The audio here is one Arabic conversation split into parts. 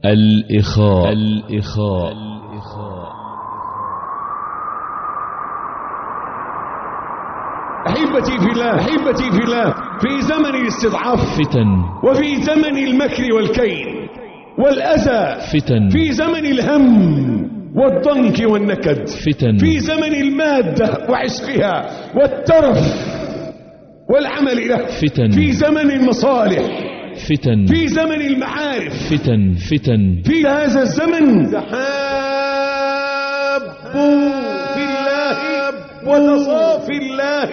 الإخاء. أحبتي في الله، في زمن الاستضعاف فتن، وفي زمن المكر والكيد والأذى فتن، في زمن الهم والضنك والنكد فتن، في زمن المادة وعشقها والترف والعمل له فتن، في زمن المصالح فتن، في زمن المعارف فتن، فتن. في هذا الزمن تحابوا في الله وتصافوا في الله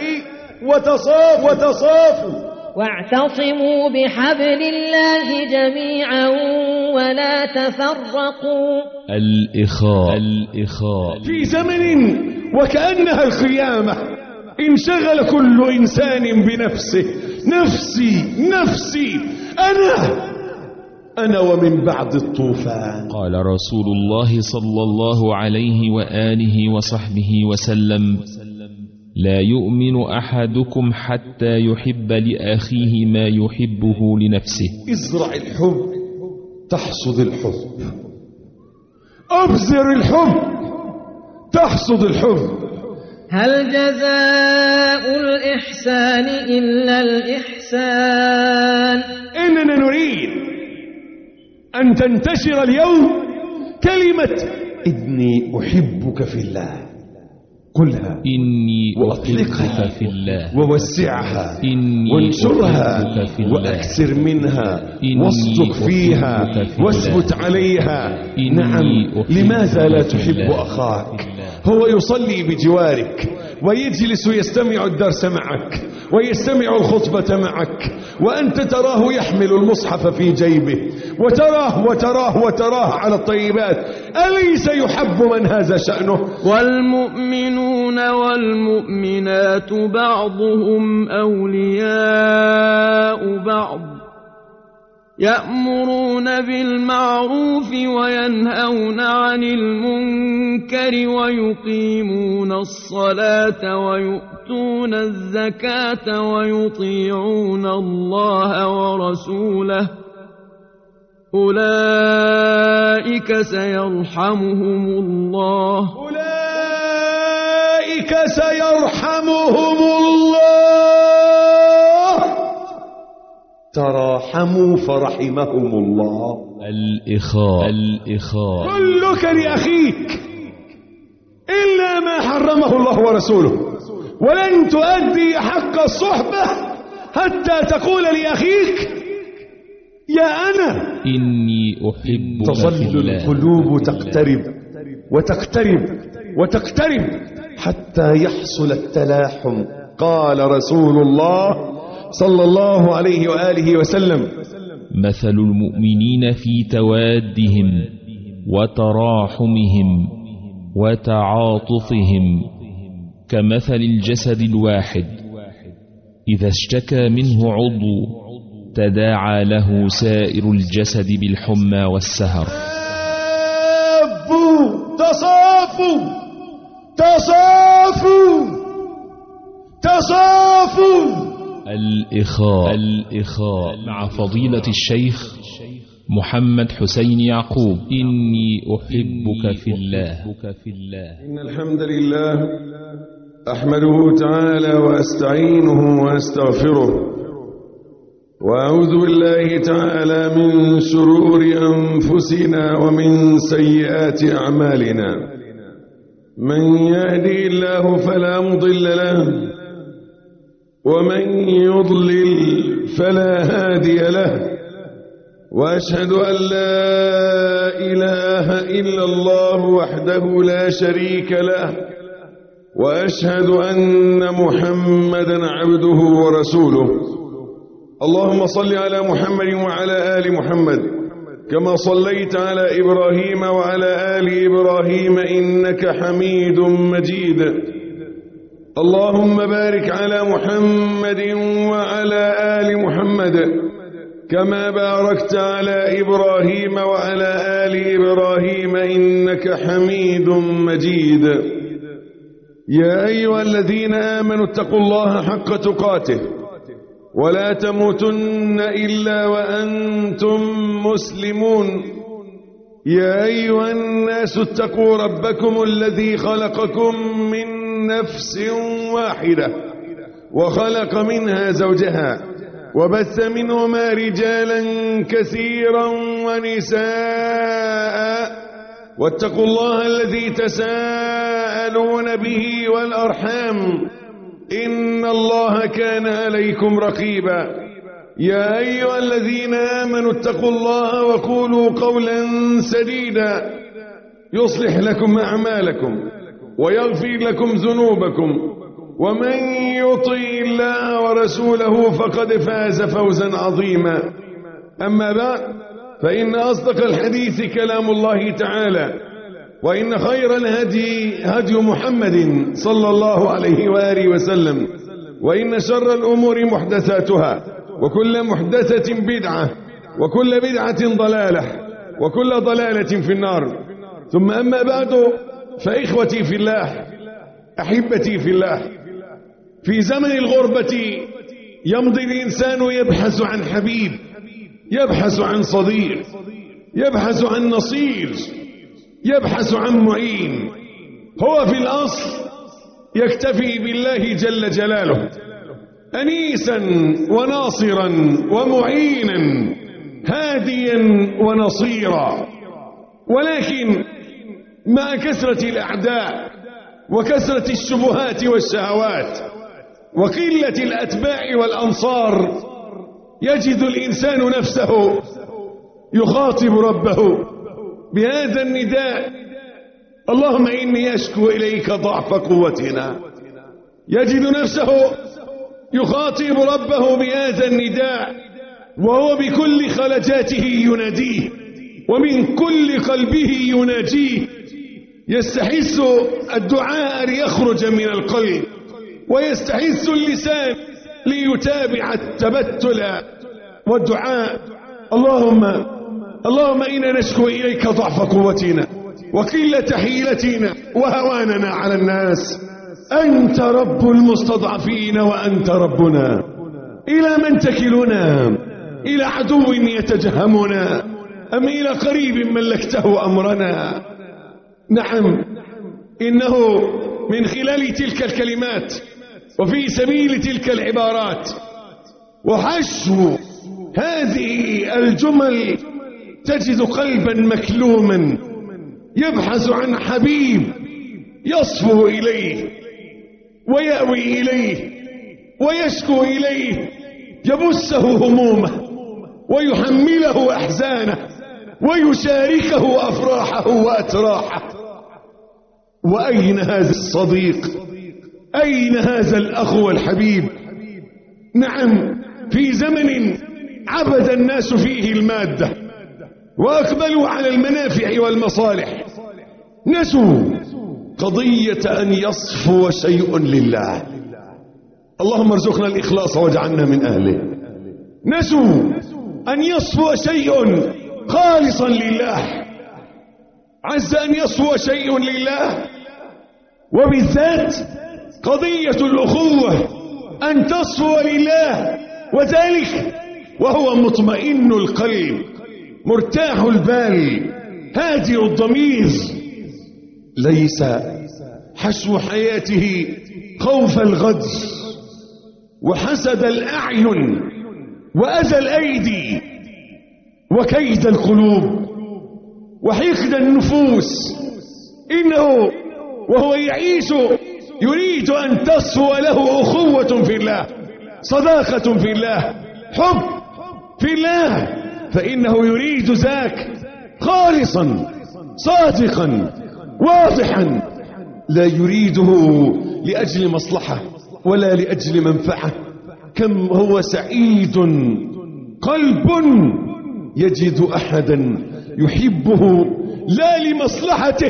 وتصافوا واعتصموا بحبل الله جميعا ولا تفرقوا. الإخاء. في زمن وكأنها القيامة انشغل كل إنسان بنفسه، نفسي أنا ومن بعد الطوفان. قال رسول الله صلى الله عليه وآله وصحبه وسلم: لا يؤمن أحدكم حتى يحب لأخيه ما يحبه لنفسه. ازرع الحب تحصد الحب، أبذر الحب تحصد الحب. هل جزاء الإحسان إلا الإحسان؟ إننا نريد أن تنتشر اليوم كلمة إني أحبك في الله. قلها إني وأطلقها في الله، ووسعها وانشرها وأكثر منها واصدق فيها واثبت عليها. نعم، لماذا لا تحب أخاك؟ هو يصلي بجوارك ويجلس يستمع الدرس معك ويستمع الخطبة معك، وأنت تراه يحمل المصحف في جيبه وتراه على الطيبات. أليس يحب من هذا شأنه؟ والمؤمنون والمؤمنات بعضهم أولياء بعض، يأمرون بالمعروف وينهون عن المنكر ويقيمون الصلاة ويؤتون الزكاة ويطيعون الله ورسوله، أولئك سيرحمهم الله. تراحموا فرحمهم الله. الإخاء. كلك لأخيك إلا ما حرمه الله ورسوله، ولن تؤدي حق الصحبة حتى تقول لأخيك يا أنا. إني أحبك. تظل القلوب تقترب حتى يحصل التلاحم. قال رسول الله صلى الله عليه وآله وسلم: مثل المؤمنين في توادهم وتراحمهم وتعاطفهم كمثل الجسد الواحد، إذا اشتكى منه عضو تداعى له سائر الجسد بالحمى والسهر. تصافوا. الإخاء مع فضيلة الشيخ محمد حسين يعقوب. إني أحبك في الله. إن الحمد لله أحمده تعالى وأستعينه وأستغفره، وأعوذ بالله تعالى من شرور أنفسنا ومن سيئات أعمالنا. من يهدي الله فلا مضل له، ومن يضلل فلا هادي له، وأشهد أن لا إله إلا الله وحده لا شريك له، وأشهد أن محمدا عبده ورسوله. اللهم صل على محمد وعلى آل محمد كما صليت على إبراهيم وعلى آل إبراهيم إنك حميد مجيد. اللهم بارك على محمد وعلى آل محمد كما باركت على إبراهيم وعلى آل إبراهيم إنك حميد مجيد. يا أيها الذين آمنوا اتقوا الله حق تقاته ولا تموتن إلا وأنتم مسلمون. يا أيها الناس اتقوا ربكم الذي خلقكم من نفس واحدة وخلق منها زوجها وبث منهما رجالا كثيرا ونساء واتقوا الله الذي تساءلون به والأرحام إن الله كان عليكم رقيبا. يا أيها الذين آمنوا اتقوا الله وقولوا قولا سديدا يصلح لكم أعمالكم ويغفر لكم ذنوبكم ومن يطع الله ورسوله فقد فاز فوزا عظيما. أما بعد فإن أصدق الحديث كلام الله تعالى وإن خير الهدي هدي محمد صلى الله عليه وآله وسلم وإن شر الأمور محدثاتها وكل محدثة بدعة وكل بدعة ضلالة وكل ضلالة في النار. ثم أما بعد فإخوتي في الله أحبتي في الله، في زمن الغربة يمضي الإنسان يبحث عن حبيب، يبحث عن صديق، يبحث عن نصير، يبحث عن معين. هو في الأصل يكتفي بالله جل جلاله أنيسا وناصرا ومعينا هاديا ونصيرا، ولكن مع كثرة الأعداء وكثرة الشبهات والشهوات وقلة الأتباع والأنصار يجد الإنسان نفسه يخاطب ربه بهذا النداء: اللهم إني أشكو إليك ضعف قوتنا. يجد نفسه يخاطب ربه بهذا النداء وهو بكل خلجاته يناديه ومن كل قلبه يناجيه. يستحث الدعاء ليخرج من القلب ويستحث اللسان ليتابع التبتل والدعاء: اللهم إنا نشكو إليك ضعف قوتنا وقلة حيلتنا وهواننا على الناس. أنت رب المستضعفين وأنت ربنا، إلى من تكلنا؟ إلى عدو يتجهمنا أم إلى قريب ملكته أمرنا؟ نعم، إنه من خلال تلك الكلمات وفي سبيل تلك العبارات وحشو هذه الجمل تجد قلبا مكلوما يبحث عن حبيب يصفو إليه ويأوي إليه ويشكو إليه، يبثه همومه ويحمله أحزانه ويشاركه أفراحه وأتراحه. وأين هذا الصديق؟ أين هذا الأخ والحبيب؟ نعم، في زمن عبد الناس فيه المادة وأقبلوا على المنافع والمصالح، نسوا قضية أن يصفو شيء لله. اللهم ارزقنا الإخلاص واجعلنا من أهله. نسوا أن يصفو شيء خالصا لله. عز أن يصفو شيء لله، وبالذات قضية الأخوة أن تصفو لله، وذلك وهو مطمئن القلب مرتاح البال هادئ الضمير، ليس حشو حياته خوف الغد وحسد الأعين وأذى الأيدي وكيد القلوب وحقد النفوس. إنه وهو يعيش يريد أن تصفو له أخوة في الله، صداقة في الله، حب في الله، فإنه يريد ذاك خالصا صادقا واضحا، لا يريده لأجل مصلحة ولا لأجل منفعة. كم هو سعيد قلب يجد أحدا يحبه لا لمصلحته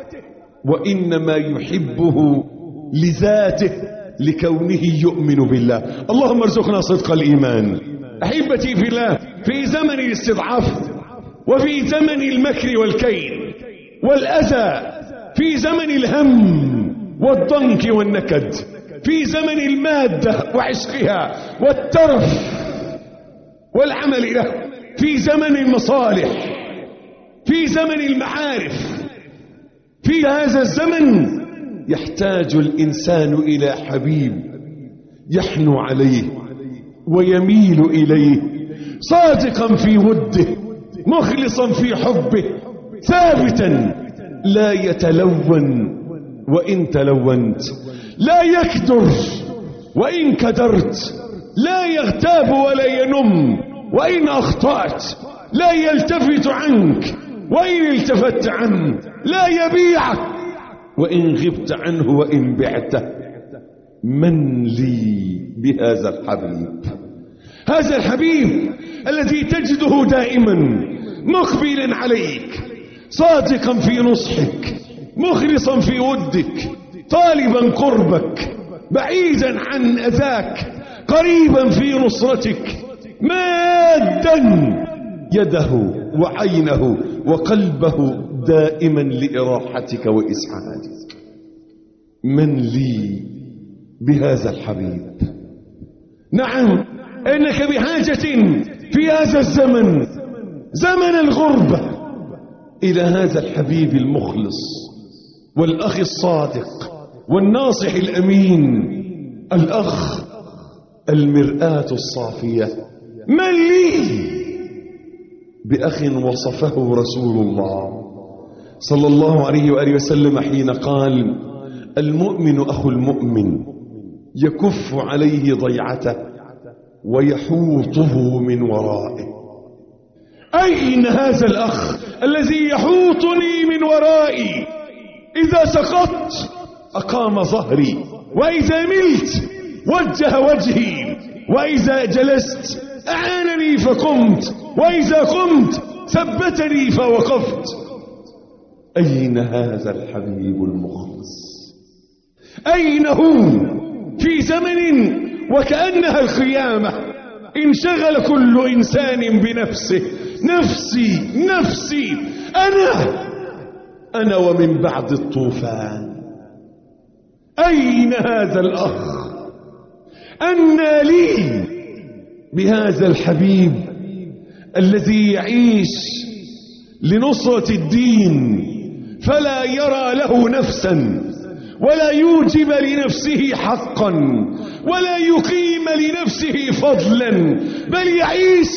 وإنما يحبه لذاته لكونه يؤمن بالله. اللهم ارزقنا صدق الإيمان. أحبتي في الله، في زمن الاستضعاف وفي زمن المكر والكيد والأذى، في زمن الهم والضنك والنكد، في زمن المادة وعشقها والترف والعمل له، في زمن المصالح في زمن المعارف، في هذا الزمن يحتاج الإنسان إلى حبيب يحنو عليه ويميل إليه، صادقا في وده، مخلصا في حبه، ثابتا لا يتلون وإن تلونت، لا يكدر وإن كدرت، لا يغتاب ولا ينم وإن أخطأت، لا يلتفت عنك وإن التفت عنه، لا يبيعك وإن غبت عنه وإن بعته. من لي بهذا الحبيب؟ هذا الحبيب الذي تجده دائما مقبلا عليك، صادقا في نصحك، مخلصا في ودك، طالبا قربك، بعيدا عن أذاك، قريبا في نصرتك، مادا يده وعينه وقلبه دائما لإراحتك وإسعادك. من لي بهذا الحبيب؟ نعم، إنك بحاجة في هذا الزمن، زمن الغربة، إلى هذا الحبيب المخلص والأخ الصادق والناصح الأمين، الأخ المرآة الصافية. من لي بأخ وصفه رسول الله صلى الله عليه وآله وسلم حين قال: المؤمن أخو المؤمن يكف عليه ضيعته ويحوطه من ورائه. أين هذا الأخ الذي يحوطني من ورائي؟ إذا سقطت أقام ظهري، وإذا ملت وجه وجهي، وإذا جلست أعانني فقمت، وإذا قمت ثبتني فوقفت. أين هذا الحبيب المخلص؟ أين هو في زمن وكأنها القيامة انشغل كل إنسان بنفسه؟ نفسي نفسي، أنا ومن بعد الطوفان. أين هذا الأخ؟ أنى لي بهذا الحبيب الذي يعيش لنصرة الدين، فلا يرى له نفسا، ولا يوجب لنفسه حقا، ولا يقيم لنفسه فضلا، بل يعيش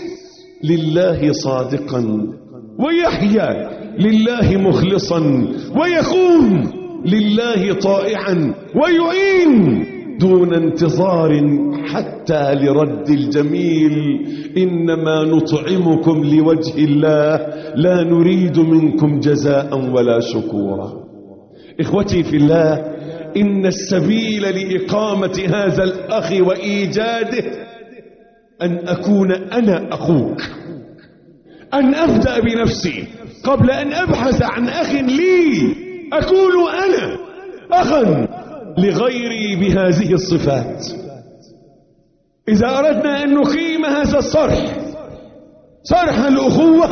لله صادقا، ويحيا لله مخلصا، ويقوم لله طائعا، ويعين دون انتظار حتى لرد الجميل. إنما نطعمكم لوجه الله لا نريد منكم جزاء ولا شكورا. إخوتي في الله، إن السبيل لإقامة هذا الأخ وإيجاده أن أكون أنا أخوك، أن أبدأ بنفسي قبل أن أبحث عن أخ لي، أكون أنا أخا لغيري بهذه الصفات. إذا أردنا أن نقيم هذا الصرح، صرح الأخوة،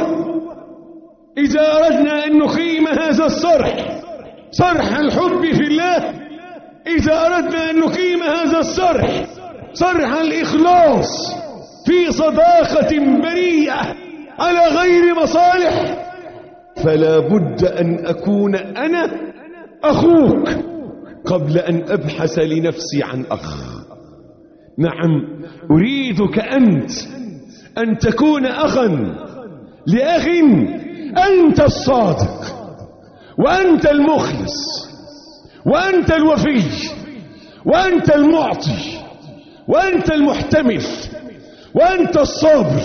إذا أردنا أن نقيم هذا الصرح، صرح الحب في الله، إذا أردنا أن نقيم هذا الصرح، صرح الإخلاص في صداقة بريئة على غير مصالح، فلا بد أن أكون أنا أخوك قبل أن أبحث لنفسي عن أخ. نعم، أريدك أنت أن تكون أخا لأخ أنت الصادق، وأنت المخلص، وأنت الوفي، وأنت المعطي، وأنت المحتمل، وأنت الصابر،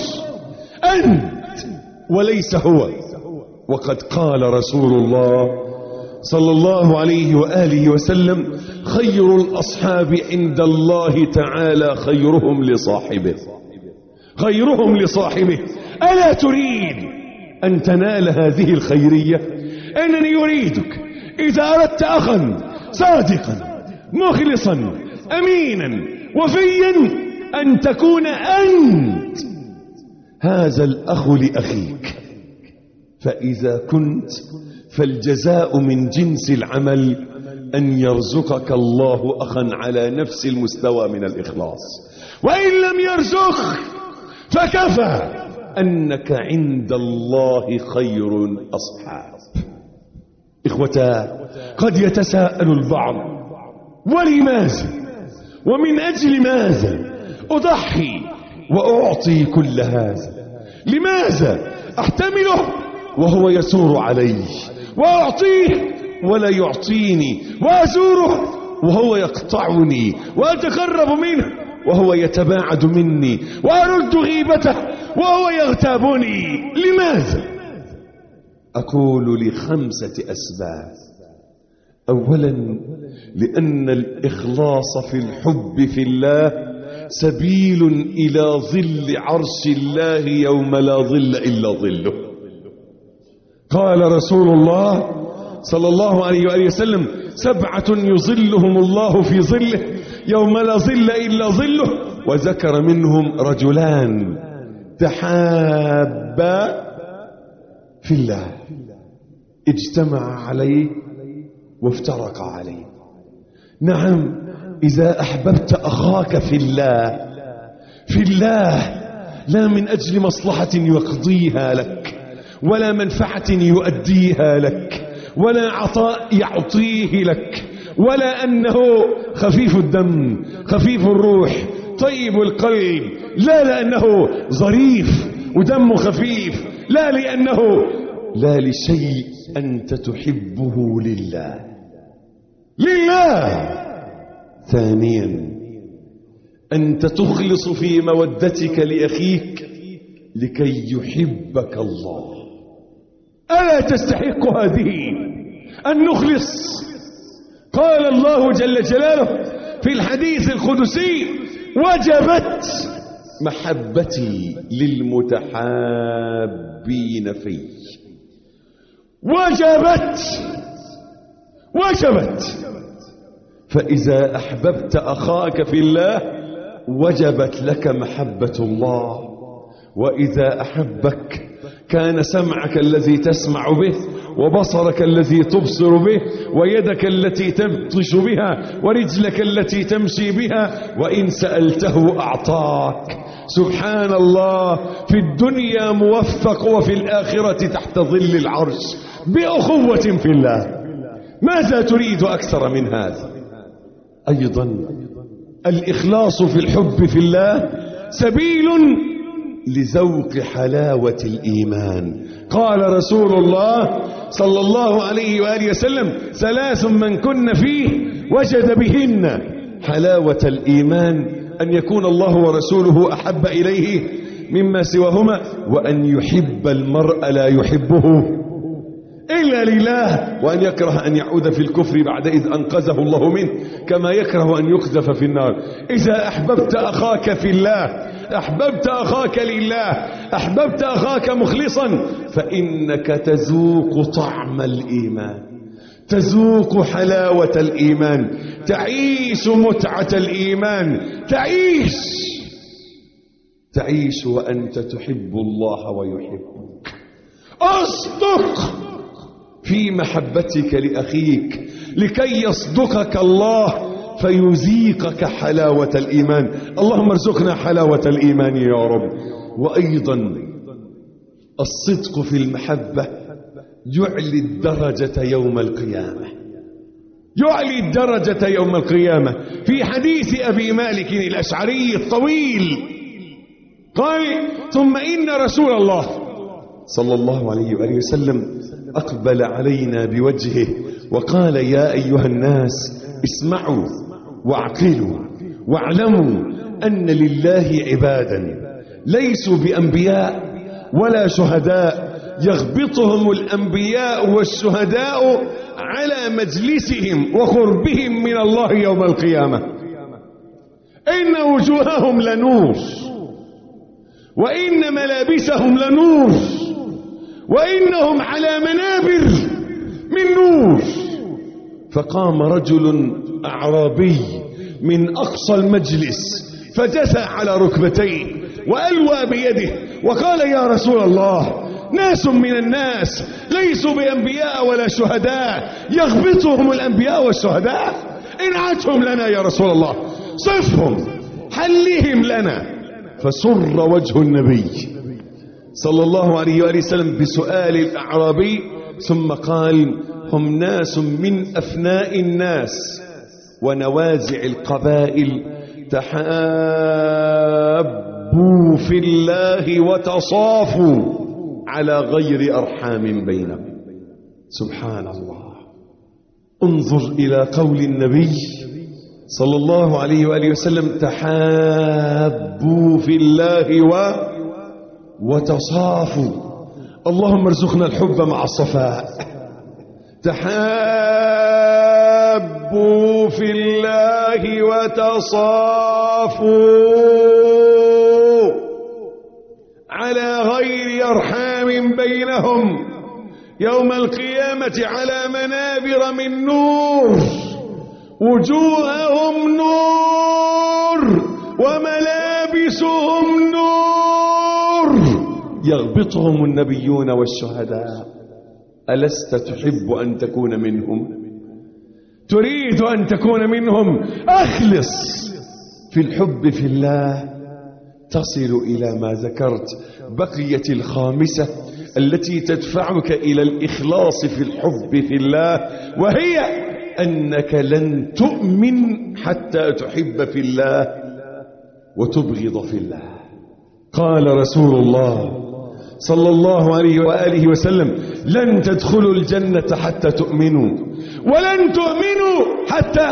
أنت وليس هو. وقد قال رسول الله صلى الله عليه وآله وسلم: خير الأصحاب عند الله تعالى خيرهم لصاحبه، خيرهم لصاحبه. ألا تريد أن تنال هذه الخيرية؟ أنني أريدك إذا أردت أخا صادقا مخلصا أمينا وفيا أن تكون أنت هذا الأخ لأخيك. فإذا كنت فالجزاء من جنس العمل أن يرزقك الله أخا على نفس المستوى من الإخلاص، وإن لم يرزقك فكفى أنك عند الله خير أصحاب. إخوتا، قد يتساءل البعض: ولماذا ومن أجل ماذا أضحي وأعطي كل هذا؟ لماذا أحتمله وهو يسور علي، وأعطيه ولا يعطيني، وأزوره وهو يقطعني، وأتقرب منه وهو يتباعد مني، وأرد غيبته وهو يغتابني؟ لماذا؟ أقول ل5 أسباب. أولا، لأن الإخلاص في الحب في الله سبيل إلى ظل عرش الله يوم لا ظل إلا ظله. قال رسول الله صلى الله عليه وآله وسلم: 7 يظلهم الله في ظله يوم لا ظل إلا ظله، وذكر منهم رجلان تحابا في الله اجتمع عليه وافترق عليه. نعم، إذا أحببت أخاك في الله، في الله، لا من أجل مصلحة يقضيها لك، ولا منفعة يؤديها لك، ولا عطاء يعطيه لك، ولا أنه خفيف الدم خفيف الروح طيب القلب، لا لأنه ظريف ودمه خفيف، لا لشيء أنت تحبه لله. ثانيا، أنت تخلص في مودتك لأخيك لكي يحبك الله. ألا تستحق هذه أن نخلص؟ قال الله جل جلاله في الحديث القدسي: وجبت محبتي للمتحابين في. وجبت. فإذا أحببت أخاك في الله وجبت لك محبة الله. وإذا أحبك كان سمعك الذي تسمع به، وبصرك الذي تبصر به، ويدك التي تبطش بها، ورجلك التي تمشي بها، وإن سألته أعطاك. سبحان الله، في الدنيا موفق وفي الآخرة تحت ظل العرش بأخوة في الله. ماذا تريد أكثر من هذا؟ أيضا الإخلاص في الحب في الله سبيل لذوق حلاوة الإيمان. قال رسول الله صلى الله عليه وآله وسلم: 3 من كن فيه وجد بهن حلاوة الإيمان: أن يكون الله ورسوله أحب إليه مما سواهما، وأن يحب المرء لا يحبه إلا لله، وأن يكره أن يعود في الكفر بعد إذ أنقذه الله منه، كما يكره أن يقذف في النار. إذا أحببت أخاك في الله، أحببت أخاك لله، أحببت أخاك مخلصا، فإنك تذوق طعم الإيمان، تذوق حلاوة الإيمان، تعيش متعة الإيمان، تعيش وأنت تحب الله ويحبك. أصدق في محبتك لأخيك لكي يصدقك الله فيذيقك حلاوة الإيمان. اللهم ارزقنا حلاوة الإيمان يا رب. وأيضا الصدق في المحبة يعلي الدرجة يوم القيامة، يعلي الدرجة يوم القيامة. في حديث أبي مالك الأشعري الطويل قال: ثم إن رسول الله صلى الله عليه وآله وسلم أقبل علينا بوجهه وقال: يا أيها الناس اسمعوا واعقلوا واعلموا أن لله عبادا ليسوا بأنبياء ولا شهداء، يغبطهم الأنبياء والشهداء على مجلسهم وقربهم من الله يوم القيامة. إن وجوههم لنور، وإن ملابسهم لنور، وإنهم على منابر من نور. فقام رجل أعرابي من أقصى المجلس فجثى على ركبتيه وألوى بيده وقال: يا رسول الله، ناس من الناس ليسوا بأنبياء ولا شهداء، يغبطهم الأنبياء والشهداء، انعتهم لنا يا رسول الله، صفهم، حلهم لنا. فسر وجه النبي صلى الله عليه وآله وسلم بسؤال الأعرابي، ثم قال: هم ناس من أفناء الناس ونوازع القبائل، تحابوا في الله وتصافوا على غير أرحام بينهم. سبحان الله. انظر إلى قول النبي صلى الله عليه وآله وسلم: تحابوا في الله وتصافوا. اللهم ارزقنا الحب مع الصفاء. تحابوا في الله وتصافوا على غير أرحام بينهم يوم القيامة على منابر من نور، وجوههم نور وملابسهم نور، يغبطهم النبيون والشهداء. ألست تحب أن تكون منهم؟ تريد أن تكون منهم؟ أخلص في الحب في الله تصل إلى ما ذكرت. بقيت الخامسة التي تدفعك إلى الإخلاص في الحب في الله، وهي أنك لن تؤمن حتى تحب في الله وتبغض في الله. قال رسول الله صلى الله عليه وآله وسلم: لن تدخلوا الجنة حتى تؤمنوا، ولن تؤمنوا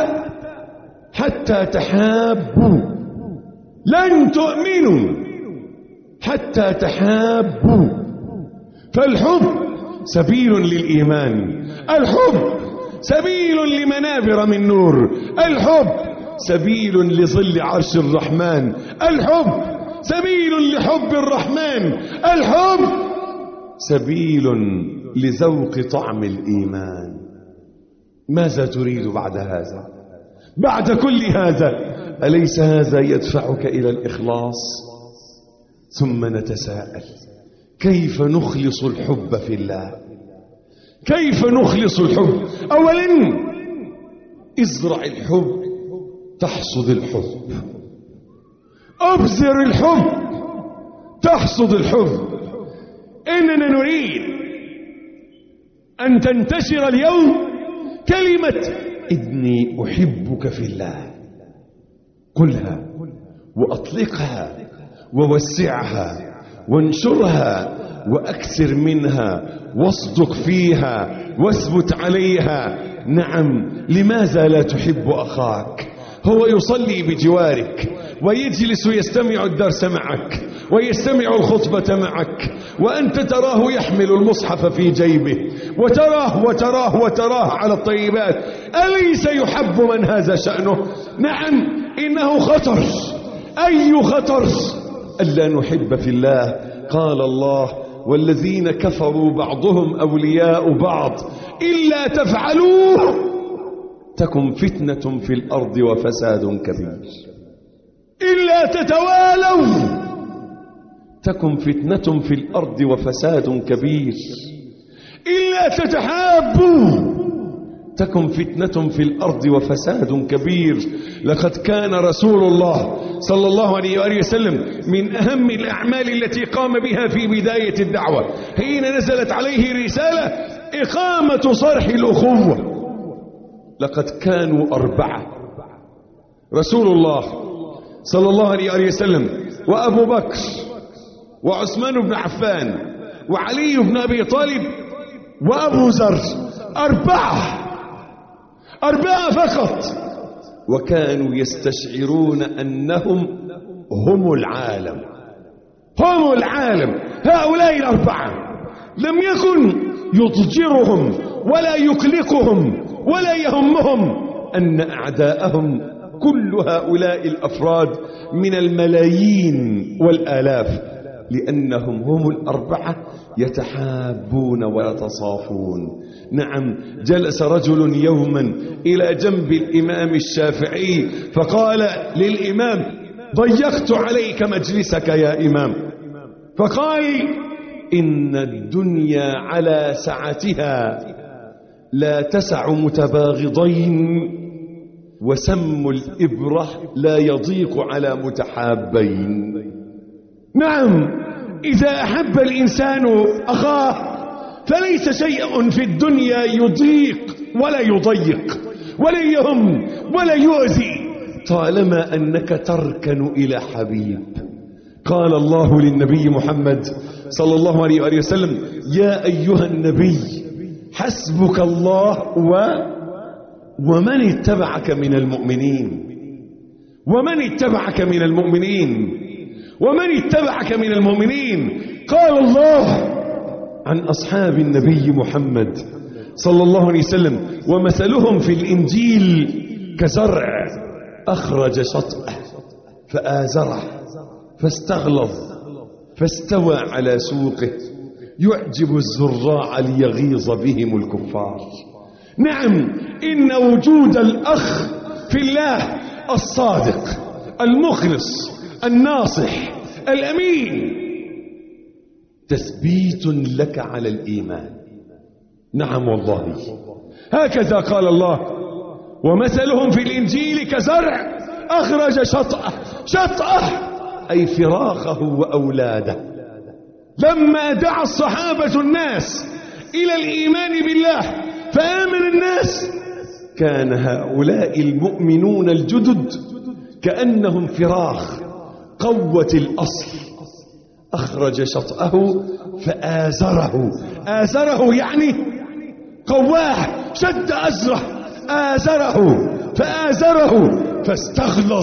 حتى تحابوا. لن تؤمنوا حتى تحابوا. فالحب سبيل للإيمان، الحب سبيل لمنابر من نور، الحب سبيل لظل عرش الرحمن، الحب سبيل لحب الرحمن، الحب سبيل لذوق طعم الإيمان. ماذا تريد بعد هذا؟ بعد كل هذا أليس هذا يدفعك إلى الإخلاص؟ ثم نتساءل: كيف نخلص الحب في الله؟ كيف نخلص الحب؟ أولا ازرع الحب تحصد الحب، ابذر الحب تحصد الحب. إننا نريد أن تنتشر اليوم كلمة إني أحبك في الله. قلها وأطلقها ووسعها وانشرها وأكثر منها واصدق فيها واثبت عليها. نعم، لماذا لا تحب أخاك؟ هو يصلي بجوارك ويجلس يستمع الدرس معك ويستمع الخطبة معك، وأنت تراه يحمل المصحف في جيبه، وتراه على الطيبات. أليس يحب من هذا شأنه؟ نعم، إنه خطر. أي خطر ألا نحب في الله. قال الله: والذين كفروا بعضهم أولياء بعض إلا تفعلوه تكن فتنة في الأرض وفساد كبير. إلا تتوالوا تكن فتنة في الأرض وفساد كبير. إلا تتحابوا تكن فتنة في الأرض وفساد كبير. لقد كان رسول الله صلى الله عليه وآله وسلم من أهم الأعمال التي قام بها في بداية الدعوة حين نزلت عليه رسالة إقامة صرح الأخوة. لقد كانوا 4: رسول الله صلى الله عليه وآله وسلم، وأبو بكر، وعثمان بن عفان، وعلي بن أبي طالب، وأبو ذر. 4 فقط. وكانوا يستشعرون أنهم هم العالم، هم العالم. هؤلاء 4 لم يكن يضجرهم ولا يقلقهم ولا يهمهم أن أعداءهم كل هؤلاء الأفراد من الملايين والآلاف، لأنهم هم 4 يتحابون ويتصافون. نعم، جلس رجل يوما إلى جنب الإمام الشافعي فقال للإمام: ضيقت عليك مجلسك يا إمام. فقال: إن الدنيا على سعتها لا تسع متباغضين، وسم الإبرة لا يضيق على متحابين. نعم، إذا أحب الإنسان أخاه فليس شيء في الدنيا يضيق ولا يضيق ولا يهم ولا يؤذي طالما أنك تركن إلى حبيب. قال الله للنبي محمد صلى الله عليه وآله وسلم: يا أيها النبي حسبك الله ومن اتبعك من المؤمنين. ومن اتبعك من المؤمنين. ومن اتبعك من المؤمنين. قال الله عن أصحاب النبي محمد صلى الله عليه وسلم: ومثلهم في الإنجيل كزرع أخرج شطأه فآزره فاستغلظ فاستوى على سوقه يعجب الزراع ليغيظ بهم الكفار. نعم، إن وجود الأخ في الله الصادق المخلص الناصح الأمين تثبيت لك على الإيمان. نعم والله، هكذا قال الله: ومثلهم في الإنجيل كزرع أخرج شطأه أي فراخه وأولاده. لما دعا الصحابة الناس إلى الإيمان بالله فآمن الناس، كان هؤلاء المؤمنون الجدد كأنهم فراخ قوة الأصل، أخرج شطأه فآزره. آزره يعني قواه، شد أزره، آزره فآزره فاستغلظ،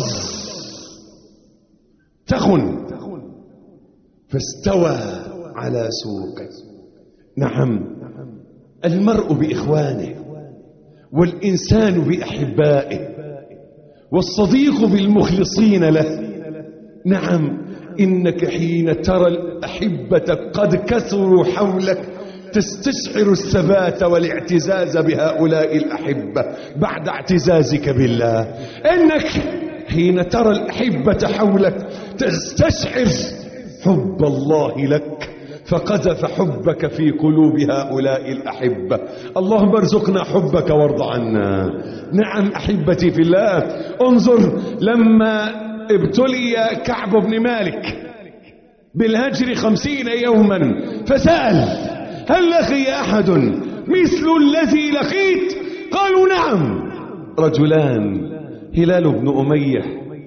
تخن، فاستوى على سوقه. نعم، المرء بإخوانه، والإنسان بأحبائه، والصديق بالمخلصين له. نعم، إنك حين ترى الأحبة قد كثروا حولك تستشعر الثبات والاعتزاز بهؤلاء الأحبة بعد اعتزازك بالله. إنك حين ترى الأحبة حولك تستشعر حب الله لك، فقذف حبك في قلوب هؤلاء الأحبة. اللهم ارزقنا حبك وارض عنا. نعم أحبتي في الله، انظر لما ابتلي كعب بن مالك بالهجر 50 يوما فسأل: هل لقي أحد مثل الذي لقيت؟ قالوا: نعم. رجلان، هلال بن أمية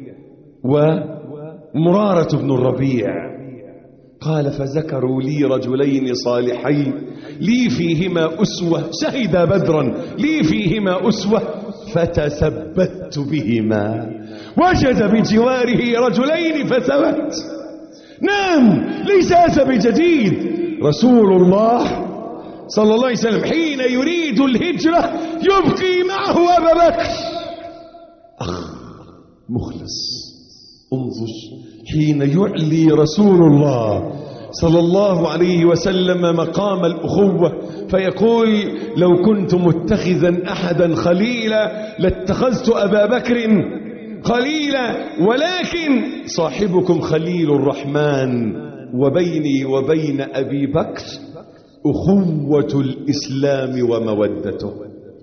ومرارة بن الربيع. قال: فذكروا لي رجلين صالحين لي فيهما أسوة، شهدا بدرا، لي فيهما أسوة، فتثبت بهما. وجد بجواره رجلين فثبت. نعم، ليس هذا بجديد. رسول الله صلى الله عليه وسلم حين يريد الهجرة يبقي معه أبا بكر، أخ مخلص. انظر حين يعلي رسول الله صلى الله عليه وسلم مقام الأخوة فيقول: لو كنت متخذا أحدا خليلا لاتخذت أبا بكر خليلا، ولكن صاحبكم خليل الرحمن، وبيني وبين أبي بكر أخوة الإسلام ومودته.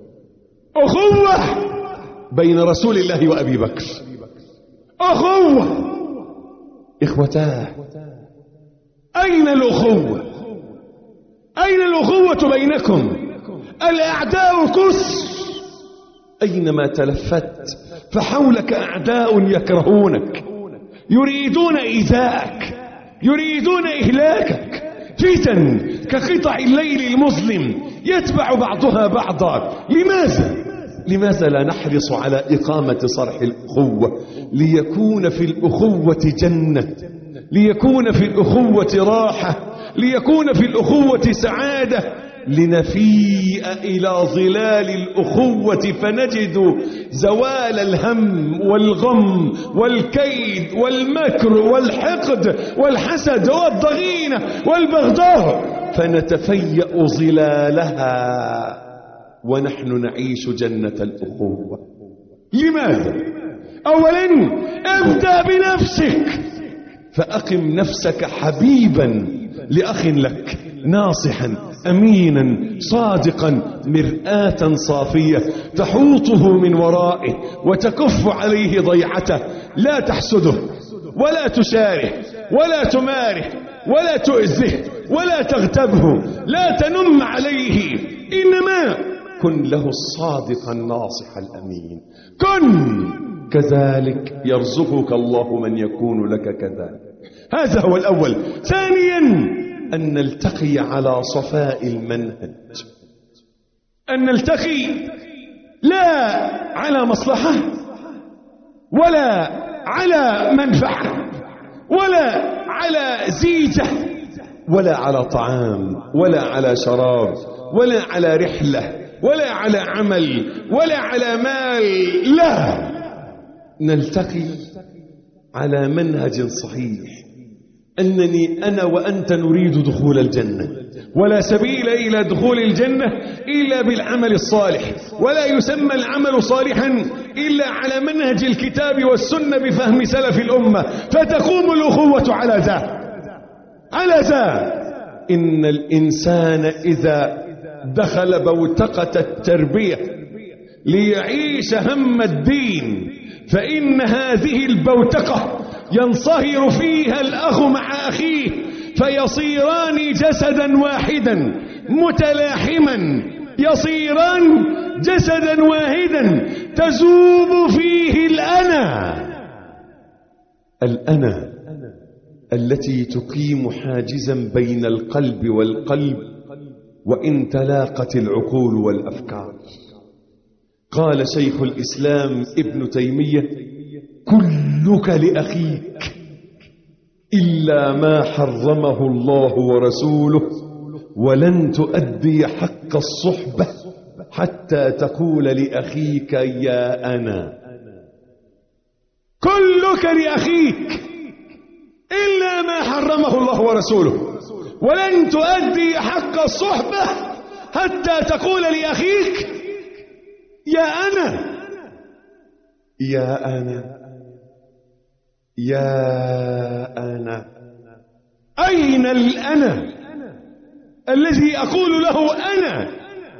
أخوة بين رسول الله وأبي بكر، أخوة. إخوتاه، أين الأخوة؟ أين الأخوة بينكم؟ الأعداء كثر، أينما تلفت فحولك أعداء يكرهونك، يريدون إيذاءك، يريدون إهلاكك. فتن كقطع الليل المظلم يتبع بعضها بعضا. لماذا لا نحرص على إقامة صرح الأخوة؟ ليكون في الأخوة جنة، ليكون في الأخوة راحة، ليكون في الأخوة سعادة. لنفيء إلى ظلال الأخوة فنجد زوال الهم والغم والكيد والمكر والحقد والحسد والضغينة والبغضاء، فنتفيأ ظلالها ونحن نعيش جنة الأخوة. لماذا؟ أولا ابدأ بنفسك، فأقم نفسك حبيبا لأخ لك، ناصحا أمينا صادقا، مرآة صافية تحوطه من ورائه وتكف عليه ضيعته. لا تحسده ولا تشاره ولا تماره ولا تؤذه ولا تغتبه، لا تنم عليه، إنما كن له الصادق الناصح الأمين. كن كذلك يرزقك الله من يكون لك كذلك. هذا هو الأول. ثانيا أن نلتقي على صفاء المنهج، أن نلتقي لا على مصلحة ولا على منفعة ولا على زيجة ولا على طعام ولا على شراب ولا على رحلة ولا على عمل ولا على مال، لا، نلتقي على منهج صحيح، أنني أنا وأنت نريد دخول الجنة، ولا سبيل إلى دخول الجنة إلا بالعمل الصالح، ولا يسمى العمل صالحا إلا على منهج الكتاب والسنة بفهم سلف الأمة، فتقوم الأخوة على ذا. إن الإنسان إذا دخل بوتقة التربية ليعيش هم الدين، فإن هذه البوتقة ينصهر فيها الأخ مع أخيه، فيصيران جسدا واحدا متلاحما، يصيران جسدا واحدا تذوب فيه الأنا التي تقيم حاجزا بين القلب والقلب وإن تلاقت العقول والأفكار. قال شيخ الإسلام ابن تيمية: كلك لأخيك إلا ما حرمه الله ورسوله، ولن تؤدي حق الصحبة حتى تقول لأخيك يا أنا. كلك لأخيك إلا ما حرمه الله ورسوله، ولن تؤدي حق الصحبة حتى تقول لأخيك يا أنا يا أنا يا أنا. أين الأنا الذي أقول له أنا؟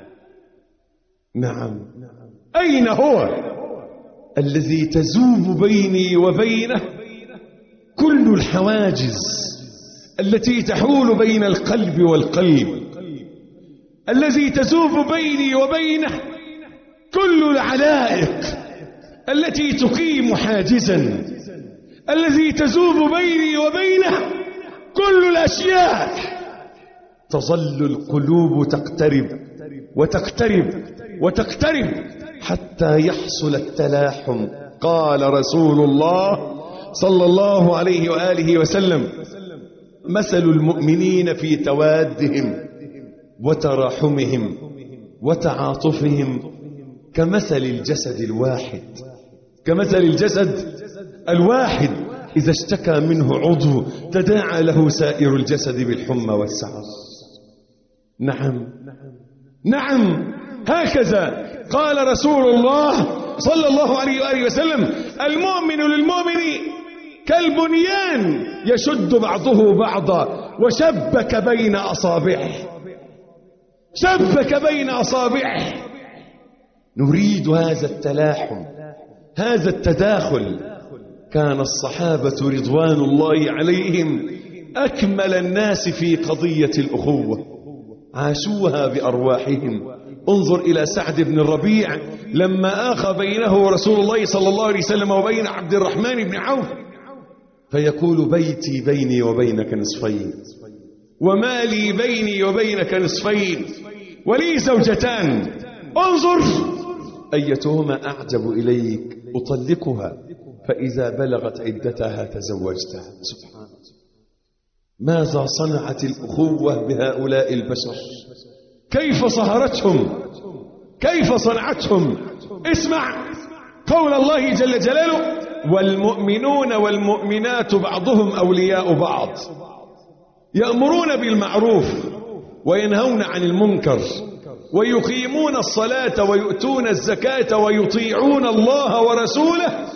نعم، أين هو الذي تزوب بيني وبينه كل الحواجز التي تحول بين القلب والقلب، الذي تزوب بيني وبينه كل العلائق التي تقيم حاجزا، الذي تزوب بيني وبينه كل الأشياء. تظل القلوب تقترب وتقترب وتقترب حتى يحصل التلاحم. قال رسول الله صلى الله عليه وآله وسلم: مثل المؤمنين في توادهم وتراحمهم وتعاطفهم كمثل الجسد الواحد، كمثل الجسد الواحد إذا اشتكى منه عضو تداعى له سائر الجسد بالحمى والسعر. نعم نعم، هكذا قال رسول الله صلى الله عليه وآله وسلم: المؤمن للمؤمن كالبنيان يشد بعضه بعضا وشبك بين أصابعه، شبك بين أصابعه. نريد هذا التلاحم، هذا التداخل. كان الصحابة رضوان الله عليهم أكمل الناس في قضية الأخوة، عاشوها بأرواحهم. انظر إلى سعد بن الربيع لما آخى بينه رسول الله صلى الله عليه وسلم وبين عبد الرحمن بن عوف، فيقول: بيتي بيني وبينك نصفين، ومالي بيني وبينك نصفين، ولي زوجتان، انظر أيتهما أعجب إليك أطلقها، فإذا بلغت عدتها تزوجتها. سبحان الله. ماذا صنعت الأخوة بهؤلاء البشر؟ كيف صهرتهم؟ كيف صنعتهم؟ اسمع قول الله جل جلاله: والمؤمنون والمؤمنات بعضهم أولياء بعض، يأمرون بالمعروف وينهون عن المنكر ويقيمون الصلاة ويؤتون الزكاة ويطيعون الله ورسوله،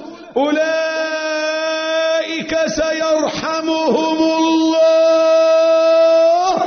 أولئك سيرحمهم الله.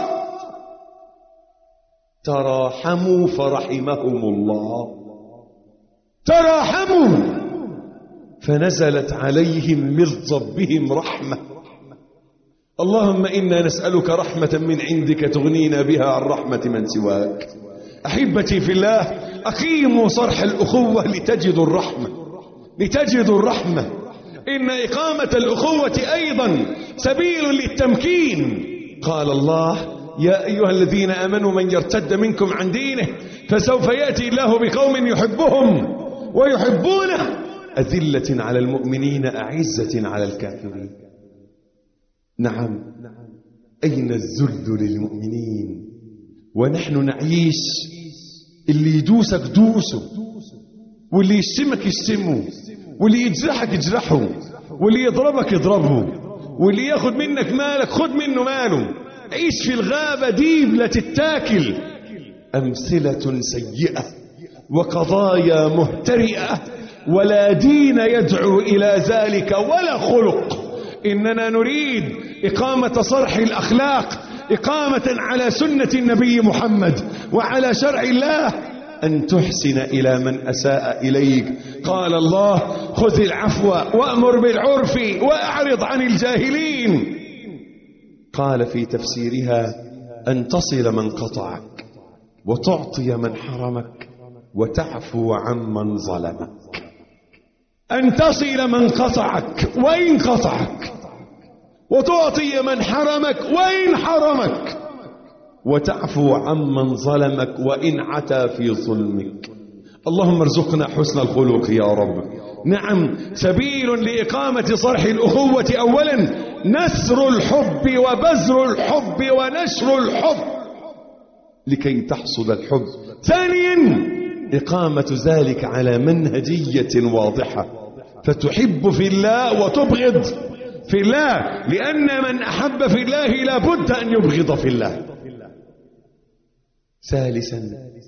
تراحموا فرحمهم الله، تراحموا فنزلت عليهم من ربهم رحمة اللهم إنا نسألك رحمة من عندك تغنينا بها عن رحمة من سواك. أحبتي في الله، أقيموا صرح الأخوة لتجدوا الرحمة، لتجدوا الرحمة. إن إقامة الأخوة أيضا سبيل للتمكين. قال الله: يا أيها الذين آمنوا من يرتد منكم عن دينه فسوف يأتي الله بقوم يحبهم ويحبونه أذلة على المؤمنين أعزة على الكافرين. نعم، أين الذل للمؤمنين ونحن نعيش اللي يدوسك دوسه، واللي يشتمك يشتمه، واللي يجرحك يجرحه، واللي يضربك يضربه، واللي ياخد منك مالك خد منه ماله. عيش في الغابة ديب لا تتاكل. أمثلة سيئة وقضايا مهترئة، ولا دين يدعو إلى ذلك ولا خلق. إننا نريد إقامة صرح الأخلاق، إقامة على سنة النبي محمد وعلى شرع الله. أن تحسن إلى من أساء إليك. قال الله: خذ العفو وأمر بالعرف وأعرض عن الجاهلين. قال في تفسيرها: أن تصل من قطعك وتعطي من حرمك وتعفو عمن ظلمك. أن تصل من قطعك وإن قطعك، وتعطي من حرمك وإن حرمك، وتعفو عمن ظلمك وإن عتى في ظلمك. اللهم ارزقنا حسن الخلق يا رب. نعم، سبيل لإقامة صرح الأخوة أولا نثر الحب وبذر الحب ونشر الحب لكي تحصد الحب. ثانيا، إقامة ذلك على منهجية واضحة، فتحب في الله وتبغض في الله، لأن من أحب في الله لا بد أن يبغض في الله. ثالثا،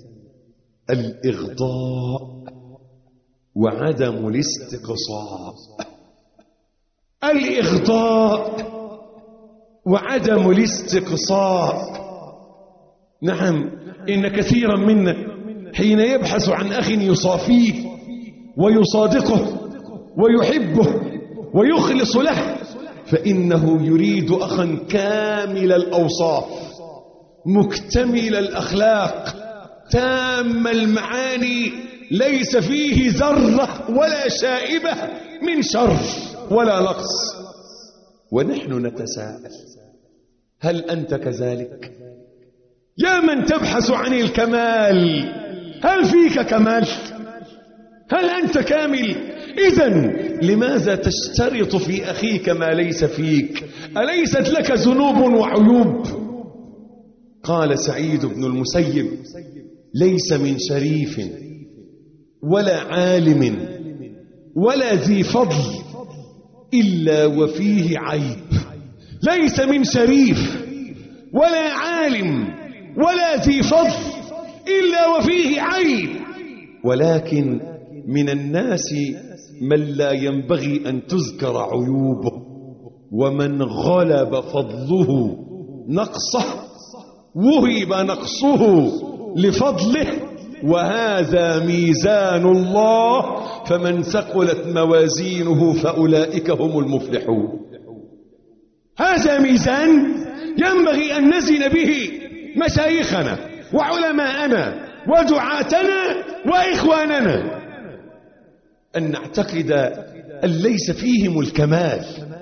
الإغضاء وعدم الاستقصاء. الإغضاء وعدم الاستقصاء. نعم، إن كثيرا منا حين يبحث عن أخ يصافيه ويصادقه ويحبه ويخلص له، فإنه يريد أخا كامل الأوصاف، مكتمل الأخلاق، تام المعاني، ليس فيه ذرة ولا شائبة من شر ولا نقص. ونحن نتساءل: هل أنت كذلك؟ يا من تبحث عن الكمال، هل فيك كمال؟ هل أنت كامل؟ إذن لماذا تشترط في أخيك ما ليس فيك؟ أليست لك ذنوب وعيوب؟ قال سعيد بن المسيب: ليس من شريف ولا عالم ولا ذي فضل إلا وفيه عيب. ليس من شريف ولا عالم ولا ذي فضل إلا وفيه عيب، ولكن من الناس من لا ينبغي أن تذكر عيوبه، ومن غلب فضله نقصه وهب نقصه لفضله، وهذا ميزان الله، فمن ثقلت موازينه فأولئك هم المفلحون. هذا ميزان ينبغي أن نزن به مشايخنا وعلماءنا ودعاتنا وإخواننا، أن نعتقد أن ليس فيهم الكمال.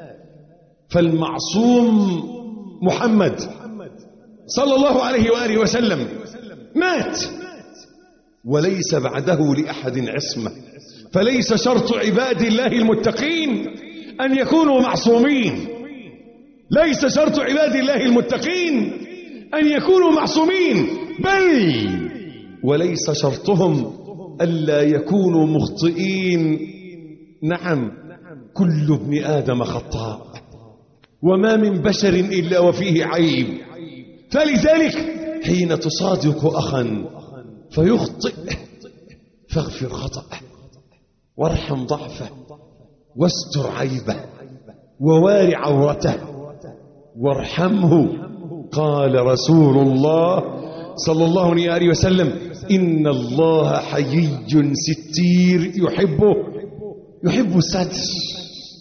فالمعصوم محمد صلى الله عليه وآله وسلم مات وليس بعده لأحد عصمة، فليس شرط عباد الله المتقين أن يكونوا معصومين. ليس شرط عباد الله المتقين أن يكونوا معصومين، بل وليس شرطهم ألا يكونوا مخطئين. نعم، كل ابن آدم خطاء، وما من بشر إلا وفيه عيب. فلذلك حين تصادق أخا فيخطئ فاغفر خطأه وارحم ضعفه واستر عيبه ووار عورته وارحمه. قال رسول الله صلى الله عليه وسلم: إن الله حيي ستير يحب الستر.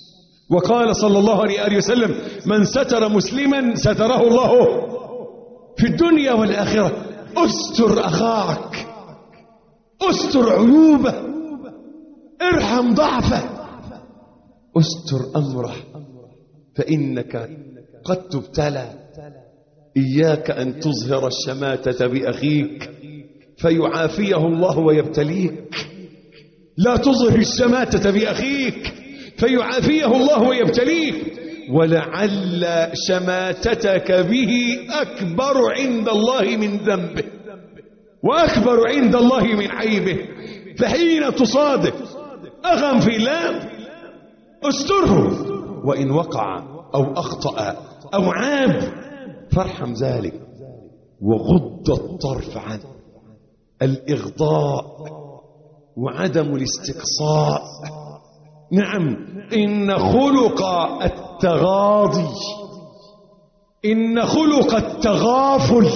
وقال صلى الله عليه وسلم: من ستر مسلما ستره الله في الدنيا والآخرة. استر أخاك، استر عيوبه، ارحم ضعفه، استر أمره، فإنك قد تبتلى. إياك أن تظهر الشماتة بأخيك فيعافيه الله ويبتليك. لا تظهر الشماتة بأخيك فيعافيه الله ويبتليك، ولعل شماتتك به أكبر عند الله من ذنبه وأكبر عند الله من عيبه. فحين تصادف أخا في الله استره، وإن وقع أو أخطأ أو عاب فارحم ذلك وغض الطرف عنه. الإغضاء وعدم الاستقصاء. نعم، إن خلق التغاضي، إن خلق التغافل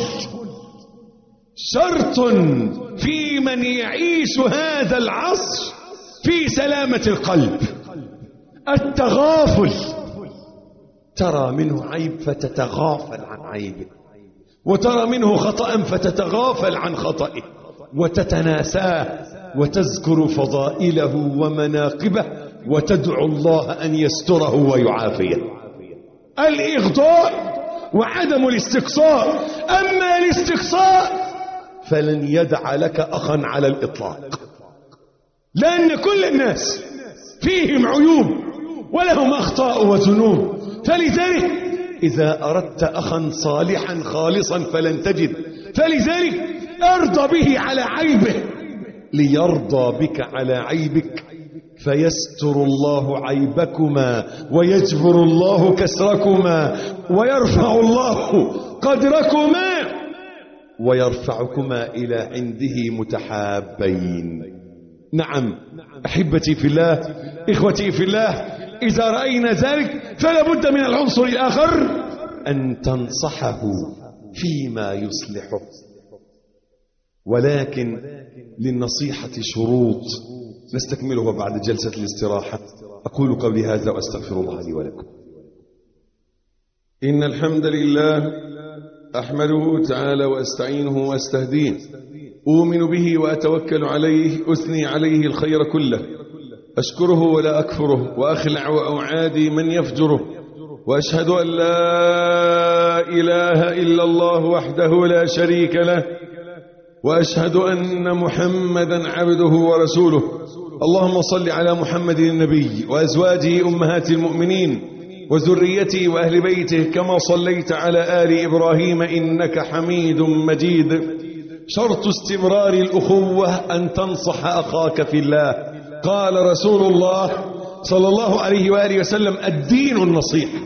شرط في من يعيش هذا العصر في سلامة القلب. التغافل، ترى منه عيب فتتغافل عن عيبه، وترى منه خطأ فتتغافل عن خطئه، وتتناساه وتذكر فضائله ومناقبه وتدعو الله أن يستره ويعافيه. الإغضاء وعدم الاستقصاء. أما الاستقصاء فلن يدع لك أخا على الإطلاق، لأن كل الناس فيهم عيوب ولهم أخطاء وذنوب. فلذلك إذا أردت أخا صالحا خالصا فلن تجد، فلذلك ارضى به على عيبه ليرضى بك على عيبك، فيستر الله عيبكما ويجبر الله كسركما ويرفع الله قدركما ويرفعكما إلى عنده متحابين. نعم أحبتي في الله، إخوتي في الله، إذا رأينا ذلك فلا بد من العنصر الآخر، أن تنصحه فيما يصلحه. ولكن للنصيحة شروط نستكملها بعد جلسة الاستراحة. أقول قولي هذا وأستغفر الله لي ولكم. إن الحمد لله أحمده تعالى وأستعينه وأستهديه، أؤمن به وأتوكل عليه، أثني عليه الخير كله، أشكره ولا أكفره، وأخلع وأعادي من يفجره، وأشهد أن لا إله إلا الله وحده لا شريك له، وأشهد أن محمدا عبده ورسوله. اللهم صل على محمد النبي وأزواجه أمهات المؤمنين وذريته وأهل بيته كما صليت على آل إبراهيم إنك حميد مجيد. شرط استمرار الأخوة أن تنصح أخاك في الله. قال رسول الله صلى الله عليه وآله وسلم: الدين النصيحة،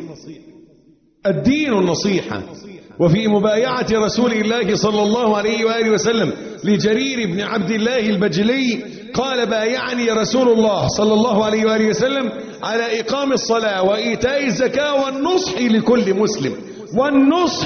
الدين النصيحة. وفي مبايعة رسول الله صلى الله عليه وآله وسلم لجرير بن عبد الله البجلي قال: بايعني رسول الله صلى الله عليه وآله وسلم على إقام الصلاة وإيتاء الزكاة والنصح لكل مسلم. والنصح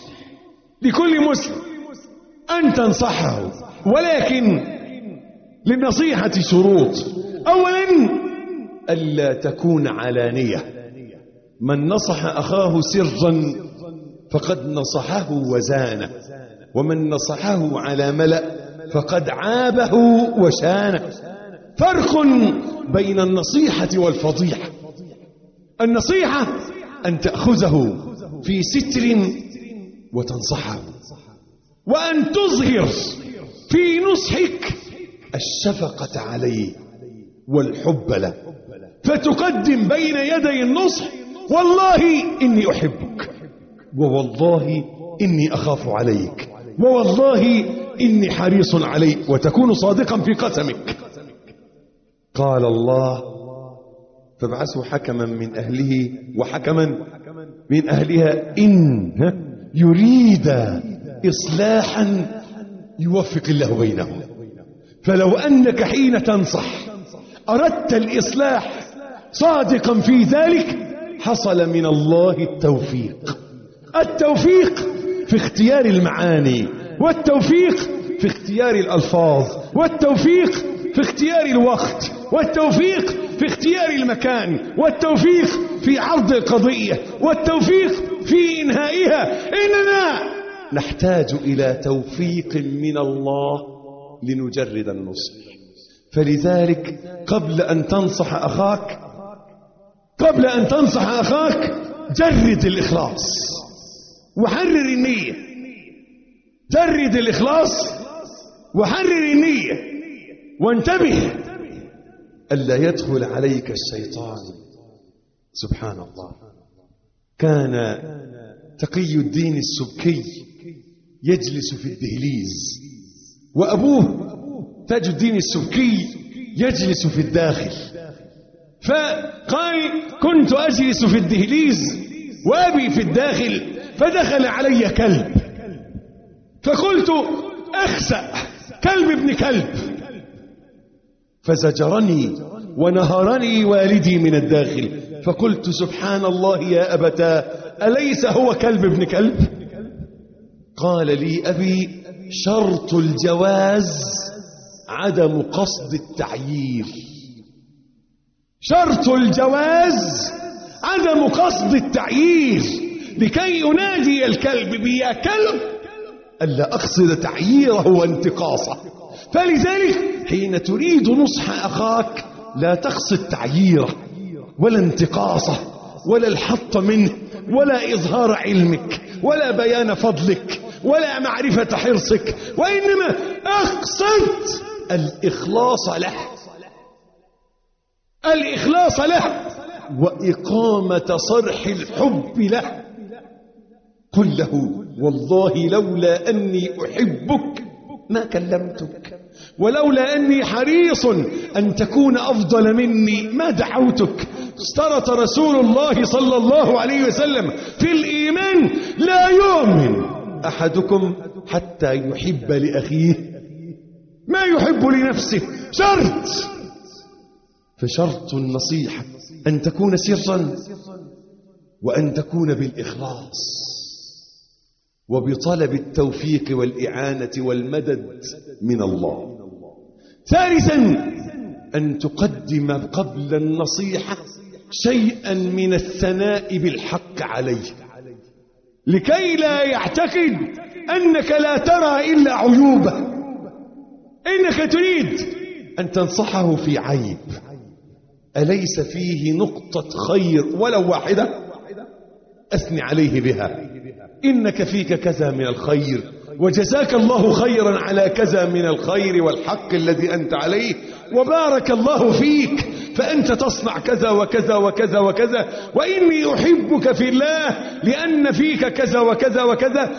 لكل مسلم أن تنصحه، ولكن للنصيحة شروط. أولا ألا تكون علانية. من نصح أخاه سرا فقد نصحه وزانه، ومن نصحه على ملأ فقد عابه وشانه. فرق بين النصيحة والفضيحة. النصيحة أن تأخذه في ستر وتنصحه، وأن تظهر في نصحك الشفقة عليه والحب له، فتقدم بين يدي النصح: والله إني أحبك، ووالله إني أخاف عليك، ووالله إني حريص عليك، وتكون صادقا في قسمك. قال الله: فابعثوا حكما من أهله وحكما من أهلها إن يريد إصلاحا يوفق الله بينهم. فلو أنك حين تنصح أردت الإصلاح صادقا في ذلك حصل من الله التوفيق. التوفيق في اختيار المعاني، والتوفيق في اختيار الألفاظ، والتوفيق في اختيار الوقت، والتوفيق في اختيار المكان، والتوفيق في عرض القضية، والتوفيق في إنهائها. إننا نحتاج إلى توفيق من الله لنجرد النصح. فلذلك قبل أن تنصح أخاك جرد الإخلاص وحرر النية. جرد الإخلاص وحرر النية، وانتبه ألا يدخل عليك الشيطان. سبحان الله. كان تقي الدين السبكي يجلس في الدهليز، وأبوه تاج الدين السبكي يجلس في الداخل. فقال: كنت أجلس في الدهليز وأبي في الداخل، فدخل علي كلب، فقلت: أخسأ، كلب ابن كلب. فزجرني ونهرني والدي من الداخل، فقلت: سبحان الله يا أبتاه، أليس هو كلب ابن كلب؟ قال لي أبي: شرط الجواز عدم قصد التعيير. شرط الجواز عدم قصد التعيير، لكي ينادي الكلب بيا كلب ألا أقصد تعييره وانتقاصه. فلذلك حين تريد نصح أخاك لا تقصد تعييره ولا انتقاصه ولا الحط منه ولا إظهار علمك ولا بيان فضلك ولا معرفة حرصك، وإنما أقصد الإخلاص له، الإخلاص له وإقامة صرح الحب له. قل له: والله لولا أني أحبك ما كلمتك، ولولا أني حريص أن تكون أفضل مني ما دعوتك. اشترط رسول الله صلى الله عليه وسلم في الإيمان: لا يؤمن أحدكم حتى يحب لأخيه ما يحب لنفسه. شرط. فشرط النصيحة أن تكون سرا، وأن تكون بالإخلاص وبطلب التوفيق والإعانة والمدد من الله. ثالثا أن تقدم قبل النصيحة شيئا من الثناء بالحق عليه، لكي لا يعتقد أنك لا ترى إلا عيوبه. إنك تريد أن تنصحه في عيب أليس فيه نقطة خير ولو واحدة؟ أثني عليه بها: إنك فيك كذا من الخير، وجزاك الله خيرا على كذا من الخير والحق الذي أنت عليه، وبارك الله فيك، فأنت تصنع كذا وكذا وكذا وكذا، وإني أحبك في الله لأن فيك كذا وكذا وكذا،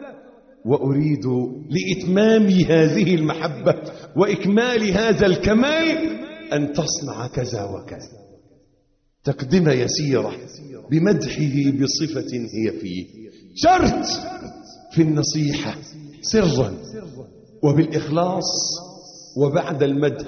وأريد لإتمام هذه المحبة وإكمال هذا الكمال أن تصنع كذا وكذا. تقدمة يسيرة بمدحه بصفة هي فيه. شرط في النصيحة سرا وبالإخلاص وبعد المدح.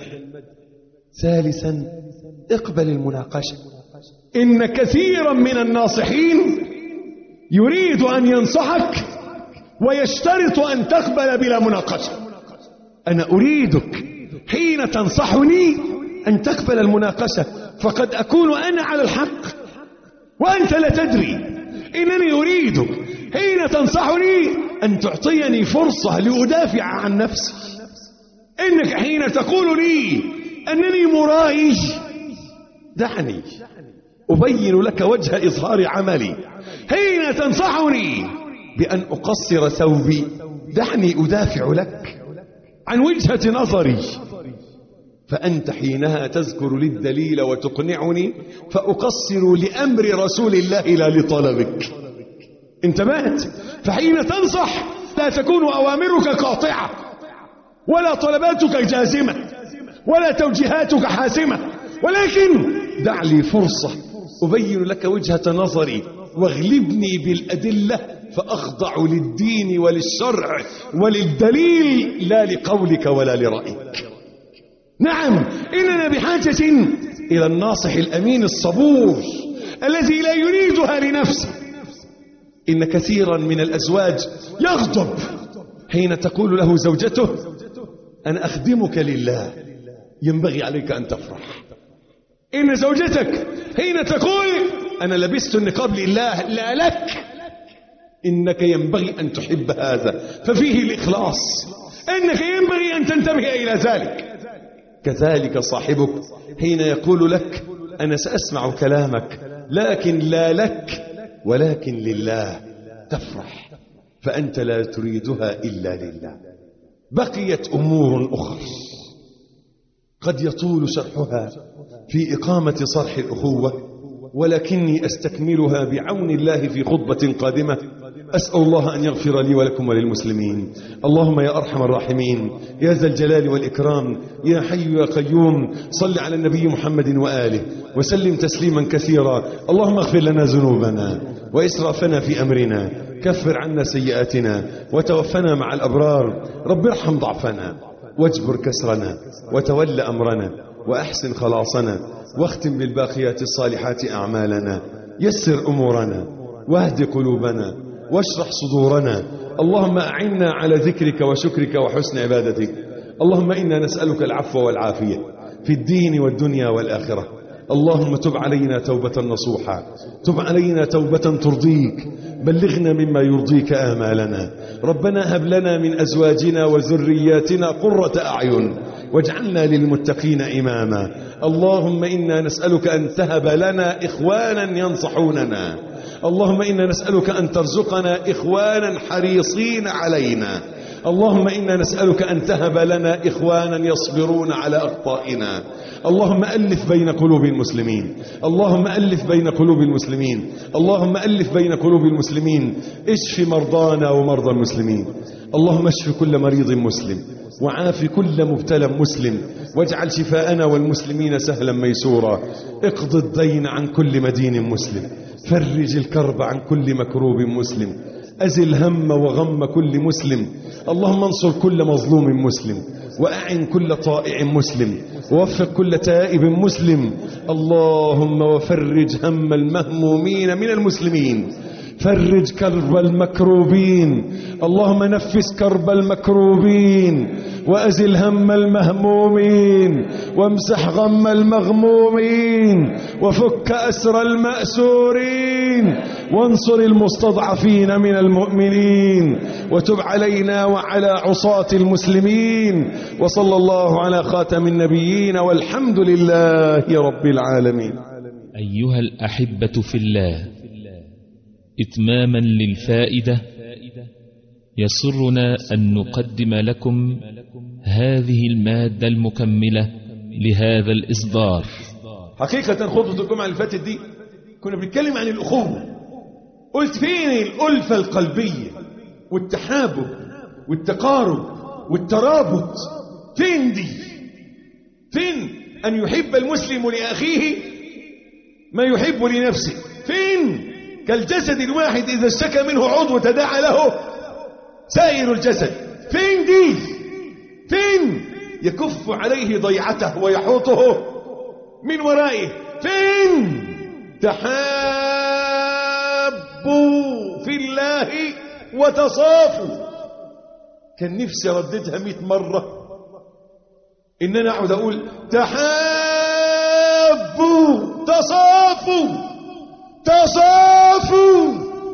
ثالثا اقبل المناقشة. إن كثيرا من الناصحين يريد أن ينصحك ويشترط أن تقبل بلا مناقشة. أنا أريدك حين تنصحني أن تقبل المناقشة، فقد أكون أنا على الحق وأنت لا تدري. إنني أريدك حين تنصحني أن تعطيني فرصة لأدافع عن نفسي. إنك حين تقول لي أنني مرائي، دعني أبين لك وجه إظهار عملي. حين تنصحني بأن أقصر ثوبي، دعني أدافع لك عن وجهة نظري. فأنت حينها تذكر لي الدليل وتقنعني، فأقصر لأمر رسول الله لا لطلبك. انتبهت؟ فحين تنصح لا تكون أوامرك قاطعة ولا طلباتك جازمة ولا توجيهاتك حاسمة، ولكن دع لي فرصة أبين لك وجهة نظري، واغلبني بالأدلة فأخضع للدين وللشرع وللدليل لا لقولك ولا لرأيك. نعم، إننا بحاجة إلى الناصح الأمين الصبور الذي لا يريدها لنفسه. إن كثيرا من الأزواج يغضب حين تقول له زوجته: أنا أخدمك لله، ينبغي عليك أن تفرح. إن زوجتك حين تقول أنا لبست النقاب لله لا لك، إنك ينبغي أن تحب هذا ففيه الإخلاص، إنك ينبغي أن تنتبه إلى ذلك. كذلك صاحبك حين يقول لك أنا سأسمع كلامك لكن لا لك ولكن لله، تفرح فأنت لا تريدها إلا لله. بقيت أمور أخرى قد يطول شرحها في إقامة صرح الأخوة، ولكني أستكملها بعون الله في خطبة قادمة. أسأل الله أن يغفر لي ولكم وللمسلمين. اللهم يا أرحم الراحمين يا ذا الجلال والإكرام يا حي يا قيوم، صل على النبي محمد وآله وسلم تسليما كثيرا. اللهم اغفر لنا ذنوبنا وإسرافنا في أمرنا، كفر عنا سيئاتنا وتوفنا مع الأبرار. رب ارحم ضعفنا واجبر كسرنا وتول أمرنا وأحسن خلاصنا، واختم بالباقيات الصالحات أعمالنا، يسر أمورنا واهد قلوبنا واشرح صدورنا. اللهم أعنا على ذكرك وشكرك وحسن عبادتك. اللهم إنا نسألك العفو والعافية في الدين والدنيا والآخرة. اللهم تب علينا توبة نصوحا، تب علينا توبة ترضيك، بلغنا مما يرضيك آمالنا. ربنا هب لنا من أزواجنا وذرياتنا قرة أعين واجعلنا للمتقين إماما. اللهم إنا نسألك أن تهب لنا إخوانا ينصحوننا. اللهم إنا نسألك أن ترزقنا إخوانا حريصين علينا. اللهم إنا نسألك أن تهب لنا إخوانا يصبرون على أخطائنا. اللهم ألف بين قلوب المسلمين، اللهم ألف بين قلوب المسلمين، اللهم ألف بين قلوب المسلمين. اشف مرضانا ومرضى المسلمين. اللهم اشف كل مريض مسلم وعاف كل مبتلى مسلم، واجعل شفاءنا والمسلمين سهلا ميسورا. اقض الدين عن كل مدين مسلم، فرج الكرب عن كل مكروب مسلم، أزل هم وغم كل مسلم. اللهم انصر كل مظلوم مسلم، وأعن كل طائع مسلم، ووفق كل تائب مسلم. اللهم وفرج هم المهمومين من المسلمين، فرج كرب المكروبين. اللهم نفس كرب المكروبين، وأزل هم المهمومين، وامسح غم المغمومين، وفك أسر المأسورين، وانصر المستضعفين من المؤمنين، وتب علينا وعلى عصاة المسلمين. وصلى الله على خاتم النبيين، والحمد لله رب العالمين. أيها الأحبة في الله، إتماما للفائدة يسرنا أن نقدم لكم هذه المادة المكملة لهذا الإصدار. حقيقة خطبة الجمعة اللي فاتت دي كنا بنتكلم عن الأخوة، قلت فين الألفة القلبية والتحابب والتقارب والترابط؟ فين دي؟ فين أن يحب المسلم لأخيه ما يحب لنفسه؟ فين؟ كالجسد الواحد إذا اشتكى منه عضو تداعى له سائر الجسد. فين دي؟ فين يكف عليه ضيعته ويحوطه من ورائه؟ فين تحابوا في الله وتصافوا؟ كان نفسي أرددها 100 مرة، إن أنا أقعد أقول تحابوا تصافوا تصافوا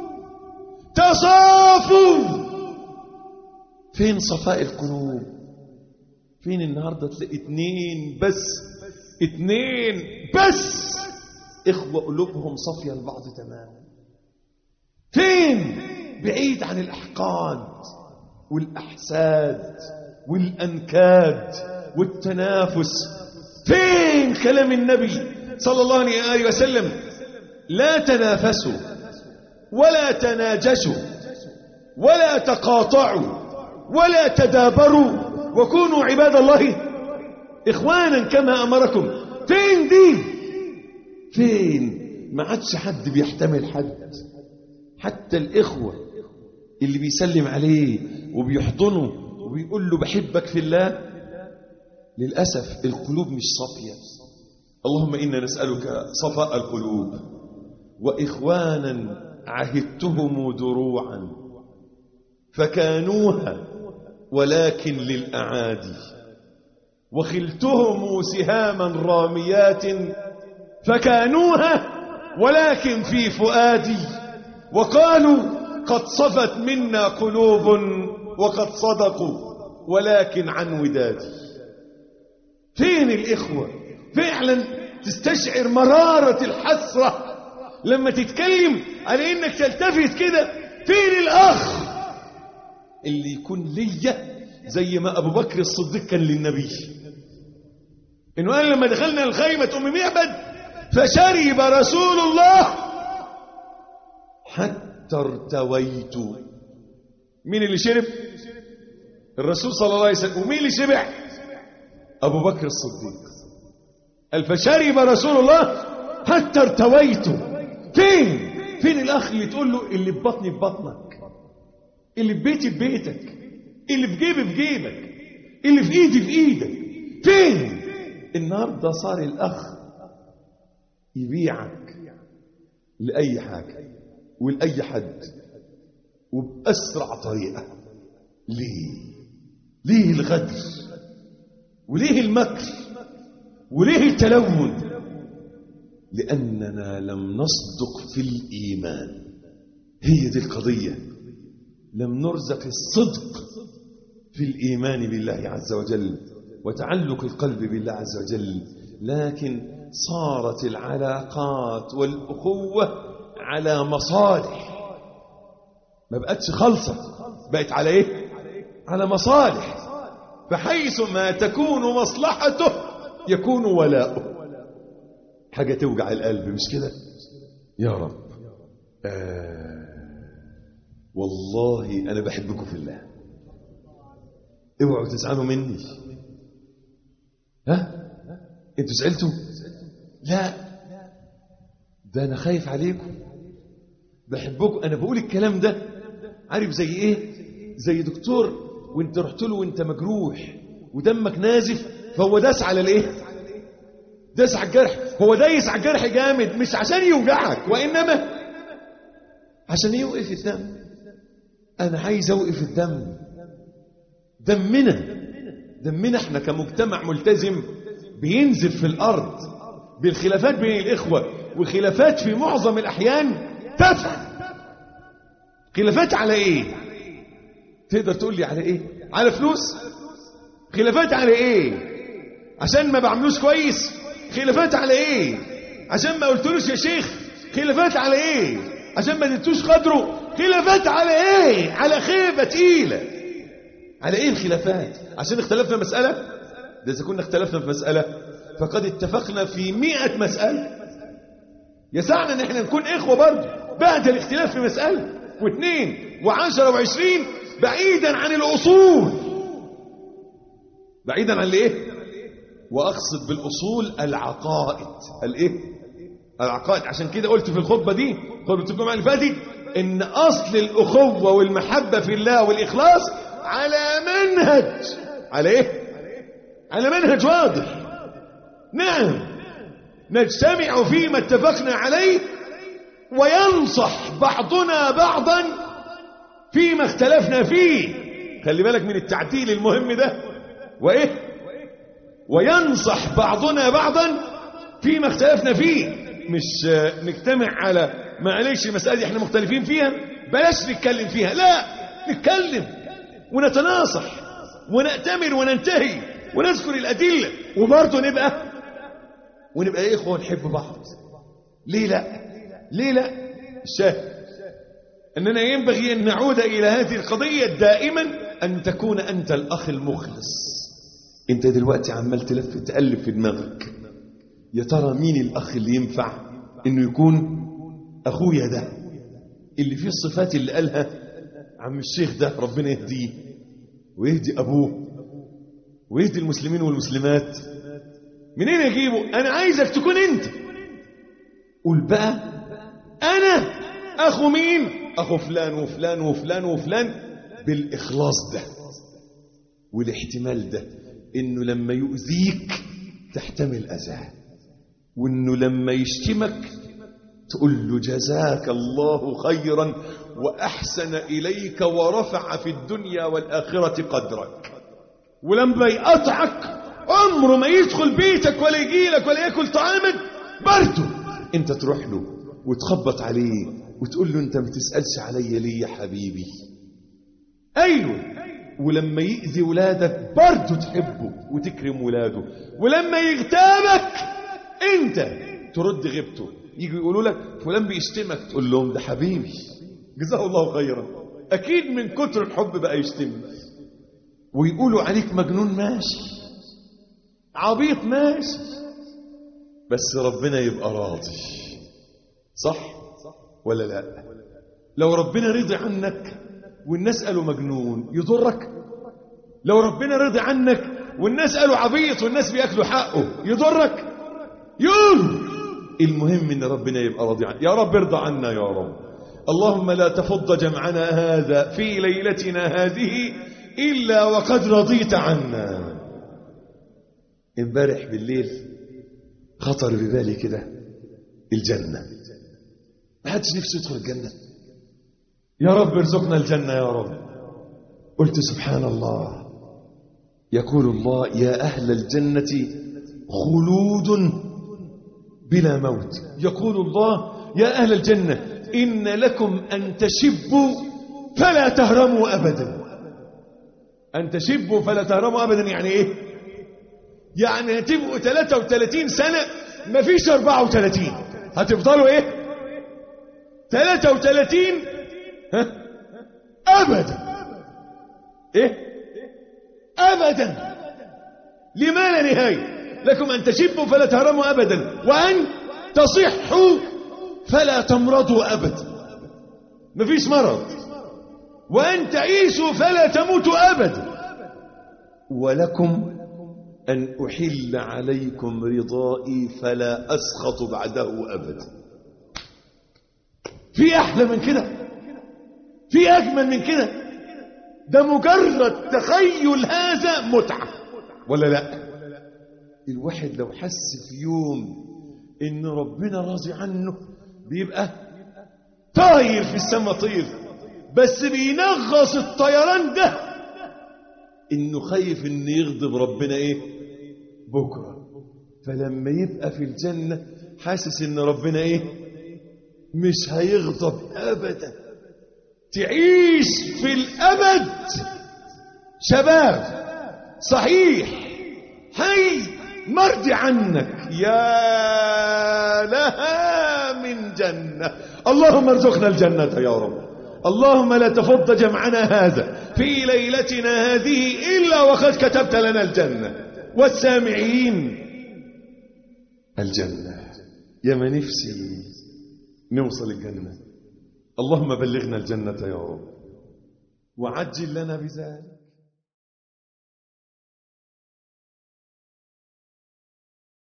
تصافوا. فين صفاء القلوب؟ فين النهاردة تلاقي 2 بس إخوة قلوبهم صافية لبعض تماما؟ فين؟ بعيد عن الأحقاد والأحساد والأنكاد والتنافس. فين كلام النبي صلى الله عليه وسلم؟ لا تنافسوا ولا تناجشوا ولا تقاطعوا ولا تدابروا، وكونوا عباد الله إخوانا كما أمركم. فين دي؟ فين؟ ما عادش حد بيحتمل حد، حتى الإخوة اللي بيسلم عليه وبيحضنه وبيقول له بحبك في الله، للأسف القلوب مش صافية. اللهم إنا نسألك صفاء القلوب، وإخوانا عهدتهم دروعا فكانوها ولكن للأعادي، وخلتهم سهاما راميات فكانوها ولكن في فؤادي، وقالوا قد صفت منا قلوب وقد صدقوا ولكن عن ودادي. فين الإخوة؟ فعلا تستشعر مرارة الحسرة لما تتكلم على انك تلتفت كده. فين الأخ اللي يكون ليا زي ما أبو بكر الصديق كان للنبي؟ إنه قال لما دخلنا الخيمة أم معبد فشرب رسول الله حتى ارتويت. مين اللي شرب؟ الرسول صلى الله عليه وسلم. ومين اللي شبع؟ أبو بكر الصديق. قال فشرب رسول الله حتى ارتويت. فين الأخ اللي تقول له اللي في بطني في بطنك، اللي في بيتي في بيتك، اللي في جيبي في جيبك، اللي في ايدي في ايدك؟ فين؟ النهارده صار الأخ يبيعك لأي حاجة ولأي حد وبأسرع طريقة. ليه الغدر؟ وليه المكر؟ وليه التلون؟ لأننا لم نصدق في الإيمان. هي دي القضية. لم نرزق الصدق في الإيمان بالله عز وجل وتعلق القلب بالله عز وجل، لكن صارت العلاقات والأخوة على مصالح، ما بقتش خلصة، بقت على إيه؟ على مصالح. فحيث ما تكون مصلحته يكون ولاؤه. حاجة توجع القلب، مش كده؟ يا رب والله أنا بحبكم في الله، اوعوا تزعلوا مني. انتوا زعلتوا؟ لا، ده أنا خايف عليكم، بحبكم. أنا بقول الكلام ده عارف زي إيه؟ زي دكتور وانت رحت له وانت مجروح ودمك نازف، فهو داس على الإيه؟ داس على الجرح. هو دايس على الجرح جامد مش عشان يوجعك، وإنما عشان يوقف الدم. أنا عايز أوقف الدم. دمنا احنا كمجتمع ملتزم بينزف في الأرض بالخلافات بين الإخوة، وخلافات في معظم الأحيان تافهة. خلافات على إيه؟ تقدر تقول لي على إيه؟ على فلوس؟ خلافات على إيه؟ عشان ما بعملوش كويس؟ خلافات على إيه؟ عشان ما قلتلوش يا شيخ؟ خلافات على إيه؟ عشان ما اديتوش قدره؟ خلافات على إيه؟ على خيبة تقيلة. على إيه الخلافات؟ عشان اختلفنا مسألة؟ ده إذا كنا اختلفنا في مسألة فقد اتفقنا في 100 مسألة. يسعنا ان احنا نكون إخوة برضه بعد الاختلاف في مسألة واثنين وعشرة وعشرين، بعيدا عن الأصول. بعيدا عن الايه؟ وأقصد بالأصول العقائد. الايه؟ العقائد. عشان كده قلت في الخطبة دي، خطبة الجمعة اللي فاتت، ان أصل الأخوة والمحبة في الله والإخلاص على منهج. على ايه؟ على منهج واضح. نعم، نجتمع فيما اتفقنا عليه وينصح بعضنا بعضا فيما اختلفنا فيه. خلي بالك من التعديل المهم ده. وايه؟ وينصح بعضنا بعضا فيما اختلفنا فيه. مش نجتمع على معلش المسألة دي احنا مختلفين فيها بلاش نتكلم فيها، لا، نتكلم ونتناصح ونأتمر وننتهي ونذكر الأدلة، وبرضه نبقى إخوة ونحب بعض. ليه لا؟ الشاهد أننا ينبغي أن نعود إلى هذه القضية دائما، أن تكون أنت الأخ المخلص. أنت دلوقتي عمال تقلب في دماغك، يا ترى مين الأخ اللي ينفع أنه يكون أخويا ده، اللي فيه الصفات اللي قالها عم الشيخ ده، ربنا يهديه ويهدي أبوه ويهدي المسلمين والمسلمات. منين يجيبه؟ أنا عايزك تكون أنت. قول بقى أنا أخو مين؟ أخو فلان وفلان وفلان وفلان، بالإخلاص ده والاحتمال ده، إنه لما يؤذيك تحتمل أذاه، وإنه لما يشتمك تقول له جزاك الله خيرا وأحسن إليك ورفع في الدنيا والآخرة قدرك. ولما يقطعك عمره ما يدخل بيتك ولا يجيلك ولا يأكل طعامك برضه انت تروح له وتخبط عليه وتقول له انت ما تسألش عليا ليه يا حبيبي. ايوه. ولما يأذي ولادك برضه تحبه وتكرم ولاده. ولما يغتابك انت ترد غيبته. يجي يقولوا لك فلان بيشتمك تقول لهم ده حبيبي جزاه الله خيرا. اكيد من كتر الحب بقى يشتمك. ويقولوا عليك مجنون ماشي، عبيط ماشي، بس ربنا يبقى راضي. صح ولا لا؟ لو ربنا رضي عنك والناس قالوا مجنون يضرك؟ لو ربنا رضي عنك والناس قالوا عبيط والناس بياكلوا حقه يضرك؟ يقول المهم ان ربنا يبقى راضي عنك. يا رب ارضى عنا يا رب. اللهم لا تفض جمعنا هذا في ليلتنا هذه إلا وقد رضيت عنا. امبارح بالليل خطر ببالي كده الجنة. ما حدش نفسه يدخل الجنة؟ يا رب ارزقنا الجنة يا رب. قلت سبحان الله، يقول الله يا أهل الجنة خلود بلا موت. يقول الله يا أهل الجنة إن لكم أن تشبوا فلا تهرموا أبدا. أن تشبوا فلا تهرموا أبدا يعني إيه؟ يعني هتبقوا 33 سنة مفيش 34. هتفضلوا إيه؟ 33 أبدا. إيه؟ أبدا لما لا نهاية. لكم أن تشبوا فلا تهرموا أبدا وأن تصحوا فلا تمرضوا أبدا. مفيش مرض. وأن تعيشوا فلا تموتوا أبدا. ولكم أن أحل عليكم رضائي فلا أسخط بعده أبدا. في أحلى من كده؟ في أجمل من كده؟ ده مجرد تخيل هذا متعة ولا لا؟ الواحد لو حس في يوم إن ربنا راضي عنه بيبقى طاير في السماء طير، بس بينغص الطيران ده إنه خايف إن يغضب ربنا إيه بكرة. فلما يبقى في الجنة حاسس إن ربنا إيه مش هيغضب أبدا. تعيش في الأبد شباب صحيح حي مرضي عنك. يا لها من جنة. اللهم ارزقنا الجنة يا رب. اللهم لا تفض جمعنا هذا في ليلتنا هذه إلا وقد كتبت لنا الجنة والسامعين الجنة. يا من نفسي نوصل الجنة. اللهم بلغنا الجنة يا رب وعجل لنا بذلك.